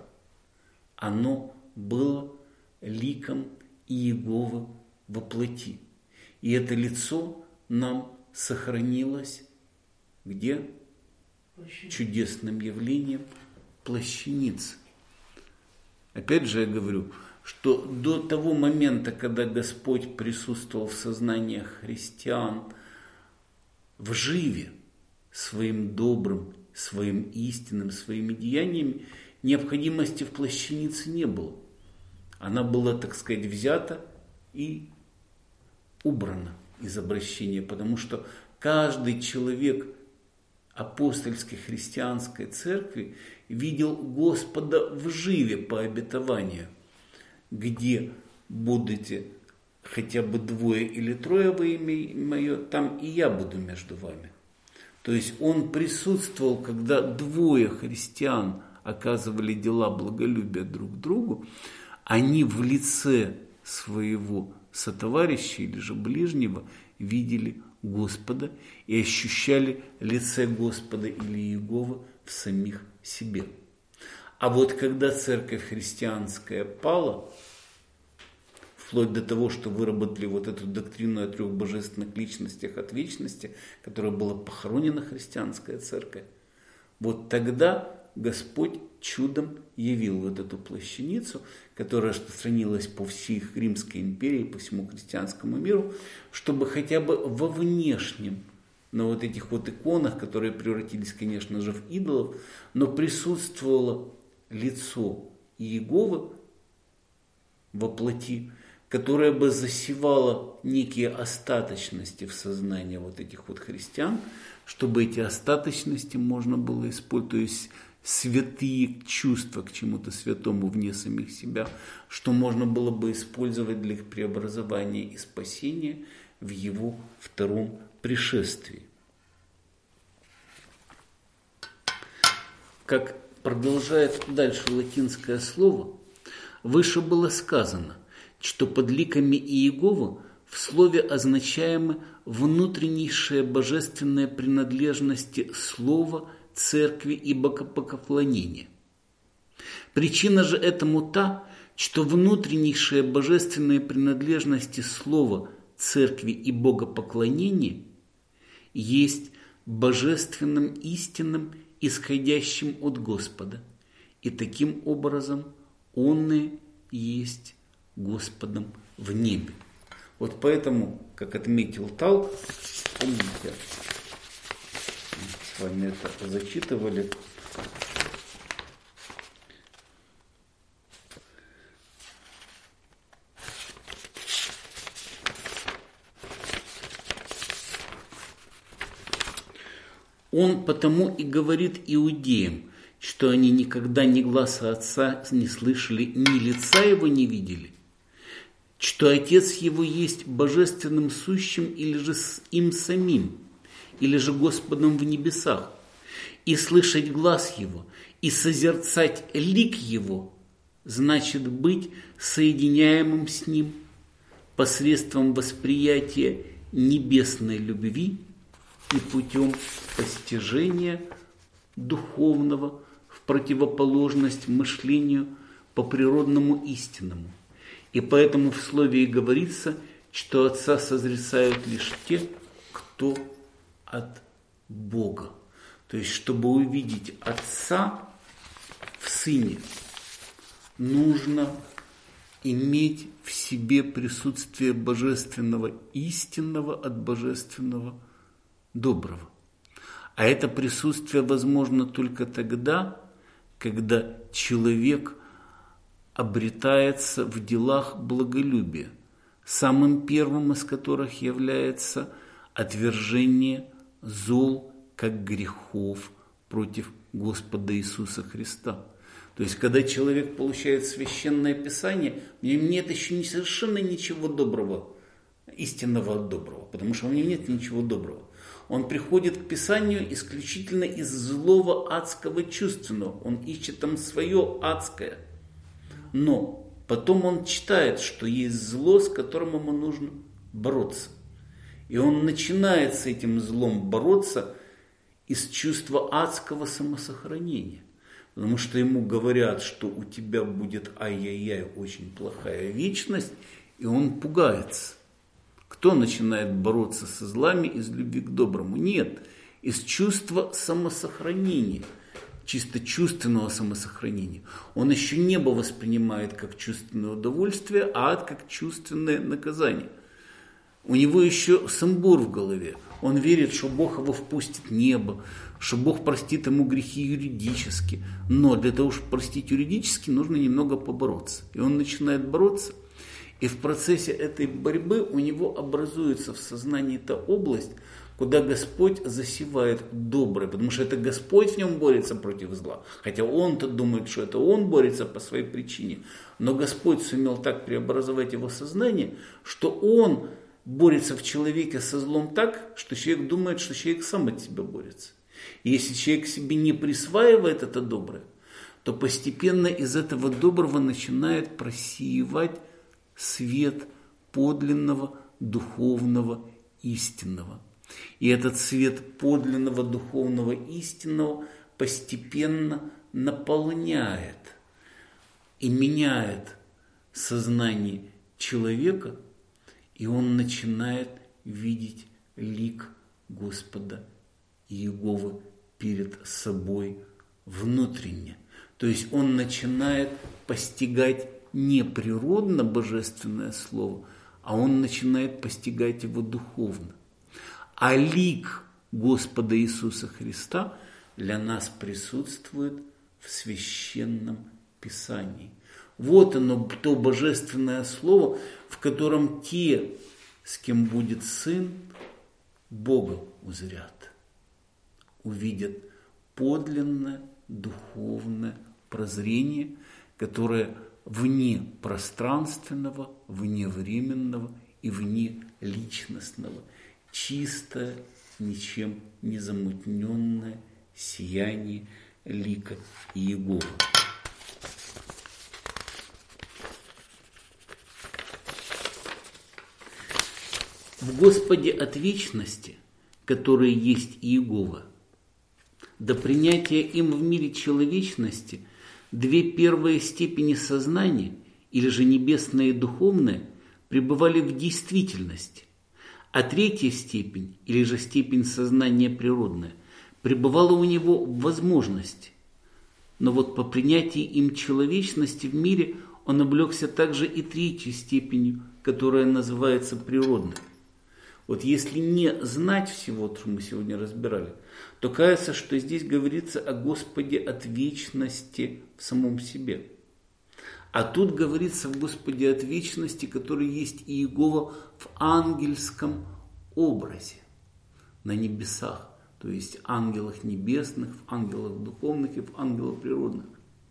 оно было ликом Иеговы во плоти. И это лицо нам сохранилось где? Чудесным явлением плащаницы. Опять же я говорю, что до того момента, когда Господь присутствовал в сознаниях христиан в живе своим добрым, своим истинным, своими деяниями, необходимости в плащанице не было. Она была, так сказать, взята и убрана из обращения, потому что каждый человек апостольской христианской церкви видел Господа в живе по обетованию, где будете хотя бы двое или трое во имя мое, там и я буду между вами. То есть он присутствовал, когда двое христиан оказывали дела благолюбия друг другу, они в лице своего сотоварища или же ближнего видели Господа и ощущали лице Господа или Иеговы в самих себе. А вот когда церковь христианская пала, вплоть до того, что выработали вот эту доктрину о трех божественных личностях от вечности, которая была похоронена христианская церковь, вот тогда Господь чудом явил вот эту плащаницу, которая распространилась по всей Римской империи, по всему христианскому миру, чтобы хотя бы во внешнем, на вот этих вот иконах, которые превратились, конечно же, в идолов, но присутствовало лицо Иеговы во плоти, которое бы засевало некие остаточности в сознании вот этих вот христиан, чтобы эти остаточности можно было использовать, то есть святые чувства к чему-то святому вне самих себя, что можно было бы использовать для их преобразования и спасения в его втором пришествии. Как продолжает дальше латинское слово, выше было сказано, что под ликами Иеговы в слове означаемы внутреннейшая божественная принадлежность слова, церкви и богопоклонения. Причина же этому та, что внутреннейшая божественная принадлежность слова, церкви и богопоклонения есть божественным истинным, исходящим от Господа, и таким образом онное есть Господом в небе. Вот поэтому, как отметил Тал, помните, с вами это зачитывали, он потому и говорит иудеям, что они никогда ни гласа Отца не слышали, ни лица Его не видели, что Отец Его есть божественным сущим или же им самим, или же Господом в небесах, и слышать глас Его, и созерцать лик Его, значит быть соединяемым с Ним посредством восприятия небесной любви и путем постижения духовного в противоположность мышлению по природному истинному. И поэтому в слове и говорится, что Отца созерцают лишь те, кто от Бога. То есть, чтобы увидеть Отца в Сыне, нужно иметь в себе присутствие божественного истинного от божественного доброго. А это присутствие возможно только тогда, когда человек обретается в делах благолюбия, самым первым из которых является отвержение зол как грехов против Господа Иисуса Христа. То есть, когда человек получает священное Писание, в нем нет еще не совершенно ничего доброго, истинного от доброго, потому что в нем нет ничего доброго. Он приходит к Писанию исключительно из злого адского чувственного. Он ищет там свое адское. Но потом он читает, что есть зло, с которым ему нужно бороться. И он начинает с этим злом бороться из чувства адского самосохранения. Потому что ему говорят, что у тебя будет ай-яй-яй, очень плохая вечность, и он пугается. Кто начинает бороться со злами из любви к доброму? Нет, из чувства самосохранения, чисто чувственного самосохранения. Он еще небо воспринимает как чувственное удовольствие, а ад как чувственное наказание. У него еще сумбур в голове. Он верит, что Бог его впустит в небо, что Бог простит ему грехи юридически. Но для того, чтобы простить юридически, нужно немного побороться. И он начинает бороться. И в процессе этой борьбы у него образуется в сознании та область, куда Господь засевает доброе, потому что это Господь в нем борется против зла. Хотя он-то думает, что это он борется по своей причине. Но Господь сумел так преобразовать его сознание, что он борется в человеке со злом так, что человек думает, что человек сам от себя борется. И если человек себе не присваивает это доброе, то постепенно из этого доброго начинает просеивать свет подлинного, духовного, истинного. И этот свет подлинного, духовного, истинного постепенно наполняет и меняет сознание человека, и он начинает видеть лик Господа Иеговы перед собой внутренне. То есть он начинает постигать не природно божественное слово, а он начинает постигать его духовно. А лик Господа Иисуса Христа для нас присутствует в Священном Писании. Вот оно, то божественное слово, в котором те, с кем будет Сын, Бога узрят, увидят подлинное духовное прозрение, которое вне пространственного, вне временного и вне личностного, чистое, ничем не замутненное сияние лика Иеговы. В Господе от вечности, который есть Иегова, до принятия им в мире человечности, две первые степени сознания, или же небесное и духовное, пребывали в действительности, а третья степень, или же степень сознания природная, пребывала у него в возможности. Но вот по принятии им человечности в мире он облегся также и третьей степенью, которая называется природной. Вот если не знать всего, что мы сегодня разбирали, то кажется, что здесь говорится о Господе от вечности в самом себе. А тут говорится о Господе от вечности, который есть Иегова в ангельском образе на небесах. То есть ангелах небесных, в ангелах духовных и в ангелах природных.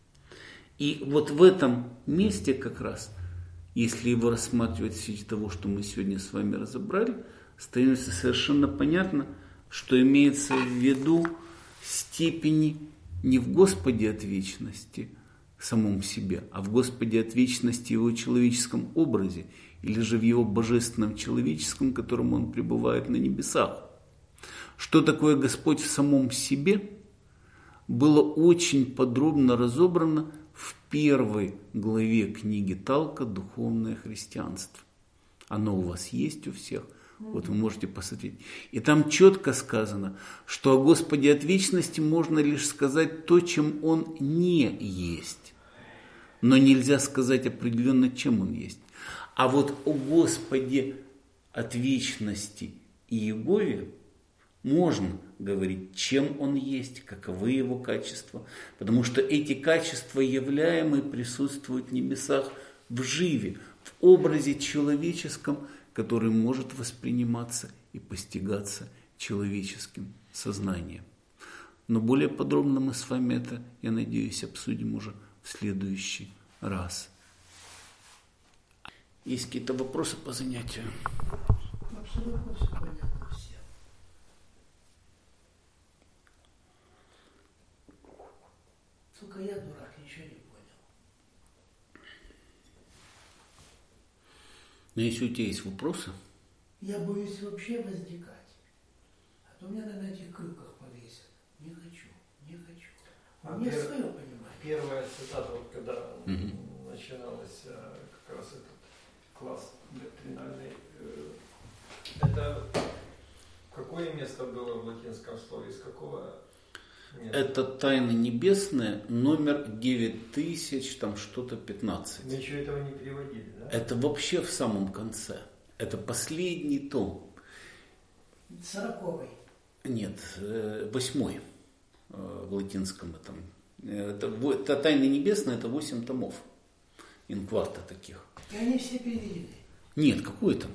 И вот в этом месте как раз, если его рассматривать в свете того, что мы сегодня с вами разобрали, становится совершенно понятно, что имеется в виду степени не в Господе от вечности самом себе, а в Господе от вечности в его человеческом образе, или же в его божественном человеческом, которым он пребывает на небесах. Что такое Господь в самом себе, было очень подробно разобрано в первой главе книги Талка «Духовное христианство». Оно у вас есть у всех. Вот вы можете посмотреть. И там четко сказано, что о Господе от вечности можно лишь сказать то, чем Он не есть. Но нельзя сказать определенно, чем Он есть. А вот о Господе от вечности и Иегове можно говорить, чем Он есть, каковы Его качества. Потому что эти качества являемые присутствуют в небесах в живе, в образе человеческом, который может восприниматься и постигаться человеческим сознанием. Но более подробно мы с вами это, я надеюсь, обсудим уже в следующий раз. Есть какие-то вопросы по занятию? Абсолютно все понятно всем. Только я, дурак, ничего не понял. Но если у тебя есть вопросы? Я боюсь вообще возникать. А то меня на этих крюках повесят. Не хочу, не хочу. А Мне пер... свое понимание. Первая цитата, вот когда угу. начиналась как раз этот класс доктринальный, это какое место было в латинском слове, из какого места? Это «Тайны небесные», номер девять тысяч, там что-то пятнадцать. Мы еще этого не переводили, да? Это вообще в самом конце. Это последний том. Сороковый. Нет, восьмой в латинском этом. Это, это «Тайны небесные», это восемь томов. Инкварта таких. И они все переведены. Нет, какой там?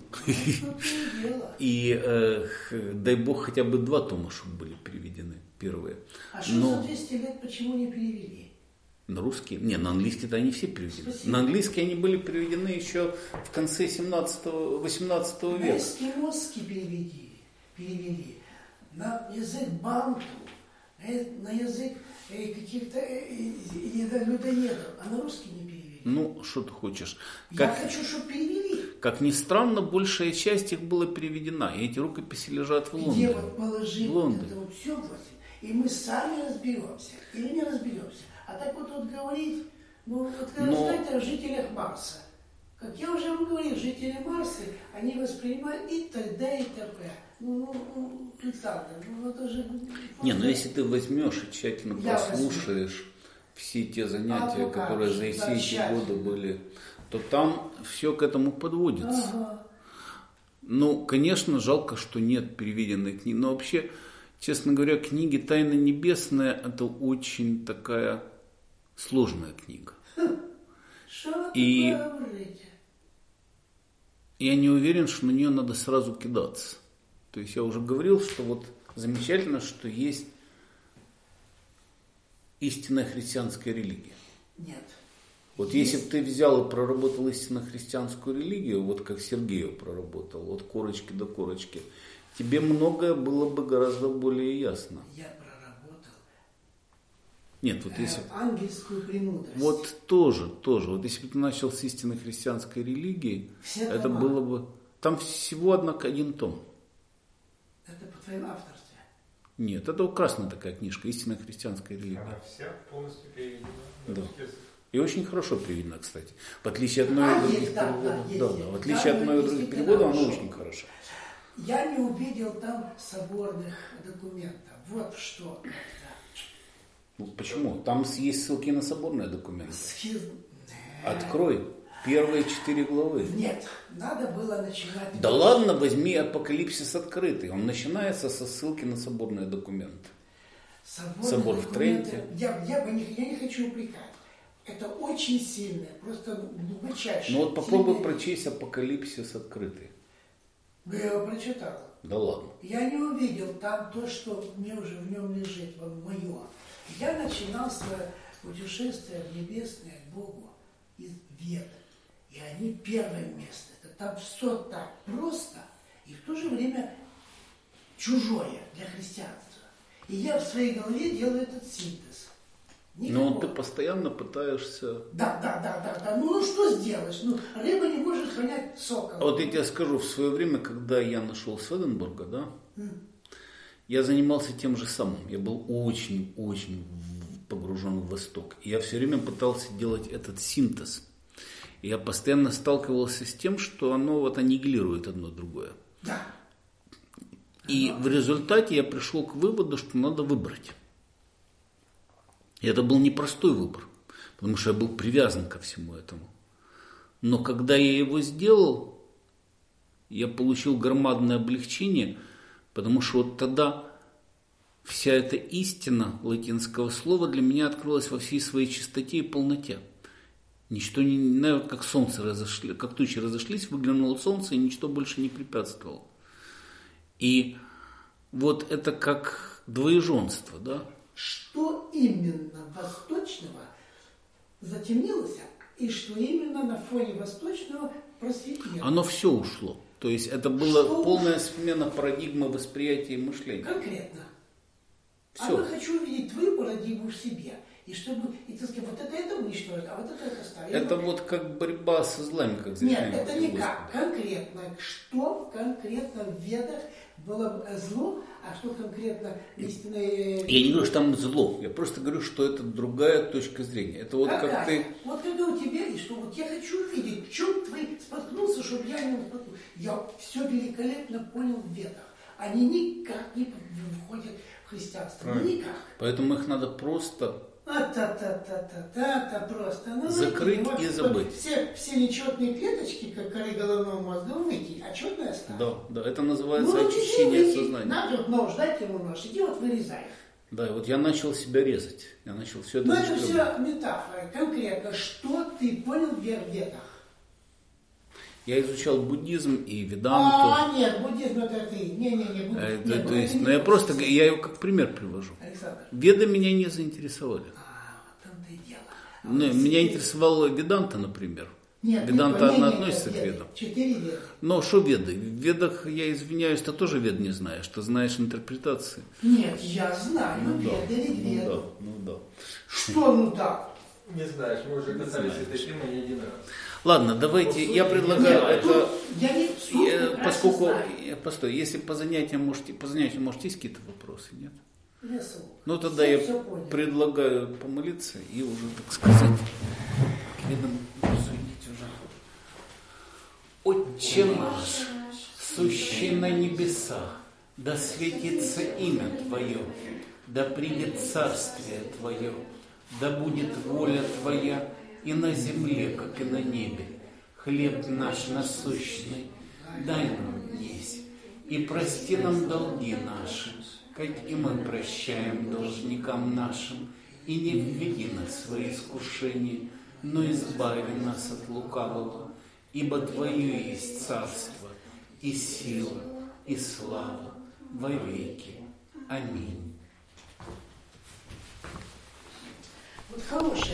И э, дай бог хотя бы два тома, чтобы были переведены первые. А что Но... за двести лет почему не перевели? На русский? Не, на английский-то они все переведены. Спасибо. На английский они были переведены еще в конце семнадцатого-восемнадцатого века. На эскимосский перевели, перевели, на язык банту, на язык каких-то людоедов, а на русский не перевели. Ну, что ты хочешь? Я Как... хочу, чтобы перевели. как ни странно, большая часть их была переведена. И эти рукописи лежат в Лондоне. Где вот положить вот это вот все, и мы сами разберемся, или не разберемся. А так вот тут говорить, ну вот когда Но... сказать о жителях Марса. Как я уже вам говорил, жители Марса, они воспринимают и т.д. и т.п. Ну, ну, Александр, ну это же... Не, ну если ты возьмешь и тщательно Я прослушаешь возьму. Все те занятия, а, ну, которые как? за все Да, эти тщательно. годы были, то там все к этому подводится. Ага. Ну, конечно, жалко, что нет переведенной книги. Но вообще, честно говоря, книги «Тайна небесная» – это очень такая сложная книга. Что вы И- такое говорите? Я не уверен, что на нее надо сразу кидаться. То есть я уже говорил, что вот замечательно, что есть истинная христианская религия. Нет. Вот Есть. если бы ты взял и проработал истинно христианскую религию, вот как Сергеев проработал, от корочки до корочки, тебе многое было бы гораздо более ясно. Я проработал Нет, вот э, если... ангельскую премудрость. Вот тоже, тоже. Вот если бы ты начал с истинно христианской религии, Все это тома. было бы... Там всего, однако, один том. Это по твоему авторстве. Нет, это красная такая книжка, истинная христианская религия. Она вся полностью переведена. Да. на русский язык. И очень хорошо переведена, кстати. В отличие от многих А, других есть, да, да, переводов. есть, Да, есть. да, в отличие Да, от многих есть, других это переводов, она хорошо. очень хороша. Я не увидел там соборных документов. Вот что. Ну, почему? Там есть ссылки на соборные документы. Схиз... Открой первые четыре главы. Нет, надо было начинать... Да ладно, возьми Апокалипсис открытый. Он начинается со ссылки на соборные документы. Соборные Собор в документы- Тренте. Я, я, бы не, я не хочу упрекать. Это очень сильное, просто глубочайшее. Ну вот попробуй сильное- прочесть Апокалипсис открытый. Я его прочитал. Да ладно. Я не увидел там то, что мне уже в нем лежит, мое. Я начинал свое путешествие в небесное к Богу из Вед. И они первое место. Это там все так просто и в то же время чужое для христианства. И я в своей голове делаю этот синтез. Но Никакого. ты постоянно пытаешься... Да, да, да, да, да. Ну, ну что сделаешь? Ну, рыба не может понять сока. Вот я тебе скажу, в свое время, когда я нашел Сведенборга, да, я занимался тем же самым. Я был очень-очень погружен в Восток. И я все время пытался делать этот синтез. И я постоянно сталкивался с тем, что оно вот аннигилирует одно другое. Да. И в результате я пришел к выводу, что надо выбрать. И это был непростой выбор, потому что я был привязан ко всему этому. Но когда я его сделал, я получил громадное облегчение, потому что вот тогда вся эта истина латинского слова для меня открылась во всей своей чистоте и полноте. Ничто не, наверное, как солнце разошли, как тучи разошлись, выглянуло солнце, и ничто больше не препятствовало. И вот это как двоеженство, да? Что именно восточного затемнилось, и что именно на фоне восточного просветлело. Оно все ушло. То есть это была Что полная ушло? смена парадигмы восприятия и мышления. Конкретно. А Все. я хочу увидеть твою парадигму в себе. И чтобы, и ты сказал, вот это это уничтожить, а вот это это ставить. Это вот как борьба со злами, как здесь. Нет, это никак. Конкретно. Что конкретно в Ведах было зло, а что конкретно истинное... Я не говорю, что там зло. Я просто говорю, что это другая точка зрения. Это вот Какая? как ты... Вот когда у тебя есть, что вот я хочу видеть, в чем ты споткнулся, чтобы я не споткнулся. Я все великолепно понял в Ведах. Они никак не входят в христианство. Правильно. Никак. Поэтому их надо просто А-та-та-та-та-та-та просто. Ну, закрыть выкинь. и Вот забыть. Все, все нечетные клеточки, как коры головного мозга, выкинь, а четные оставь. Да, да, это называется Ну, очищение иди, выкинь. сознания. На вот нож, дайте ему нож, иди вот вырезай. Да, и вот я начал себя резать. Я начал все это Но это зашкребать. все метафора. Конкретно, что ты понял в Ведах? Я изучал буддизм и веданту. А, нет, буддизм это ты. Не-не-не, буддизм. Э, нет, то, ну, то есть, это ну не я просто, буддизм. я его как пример привожу. Александр. Веды меня не заинтересовали. А, вот там-то и дело. А Ну, вот меня здесь- интересовала веданта, например. Нет, Веданта нет, одна нет, относится нет, к нет, ведам. Четыре веды. Но что веды? В ведах, я извиняюсь, ты тоже вед не знаешь. Ты знаешь интерпретации. Нет, я знаю, Ну да, веды, ну веды. да, ну да. Что ну да? Не знаешь, мы уже Не касались знаешь. этой темы не один раз. Ладно, давайте, я предлагаю Нет, это, тут я не суд э, прекрасно поскольку, знаю. э, постой, если по занятиям можете, по занятиям, может, есть какие-то вопросы, нет? Лесу. Ну, тогда Все я всё поняли. предлагаю помолиться и уже, так сказать, к видам судить уже. Отче наш, сущий на небесах, да светится имя Твое, да придет царствие Твое, да будет воля Твоя и на земле, как и на небе. Хлеб наш насущный дай нам днесь, и прости нам долги наши, как и мы прощаем должникам нашим, и не введи нас в свои искушения, но избави нас от лукавого, ибо Твое есть царство, и сила, и слава во веки. Аминь. Вот хорошая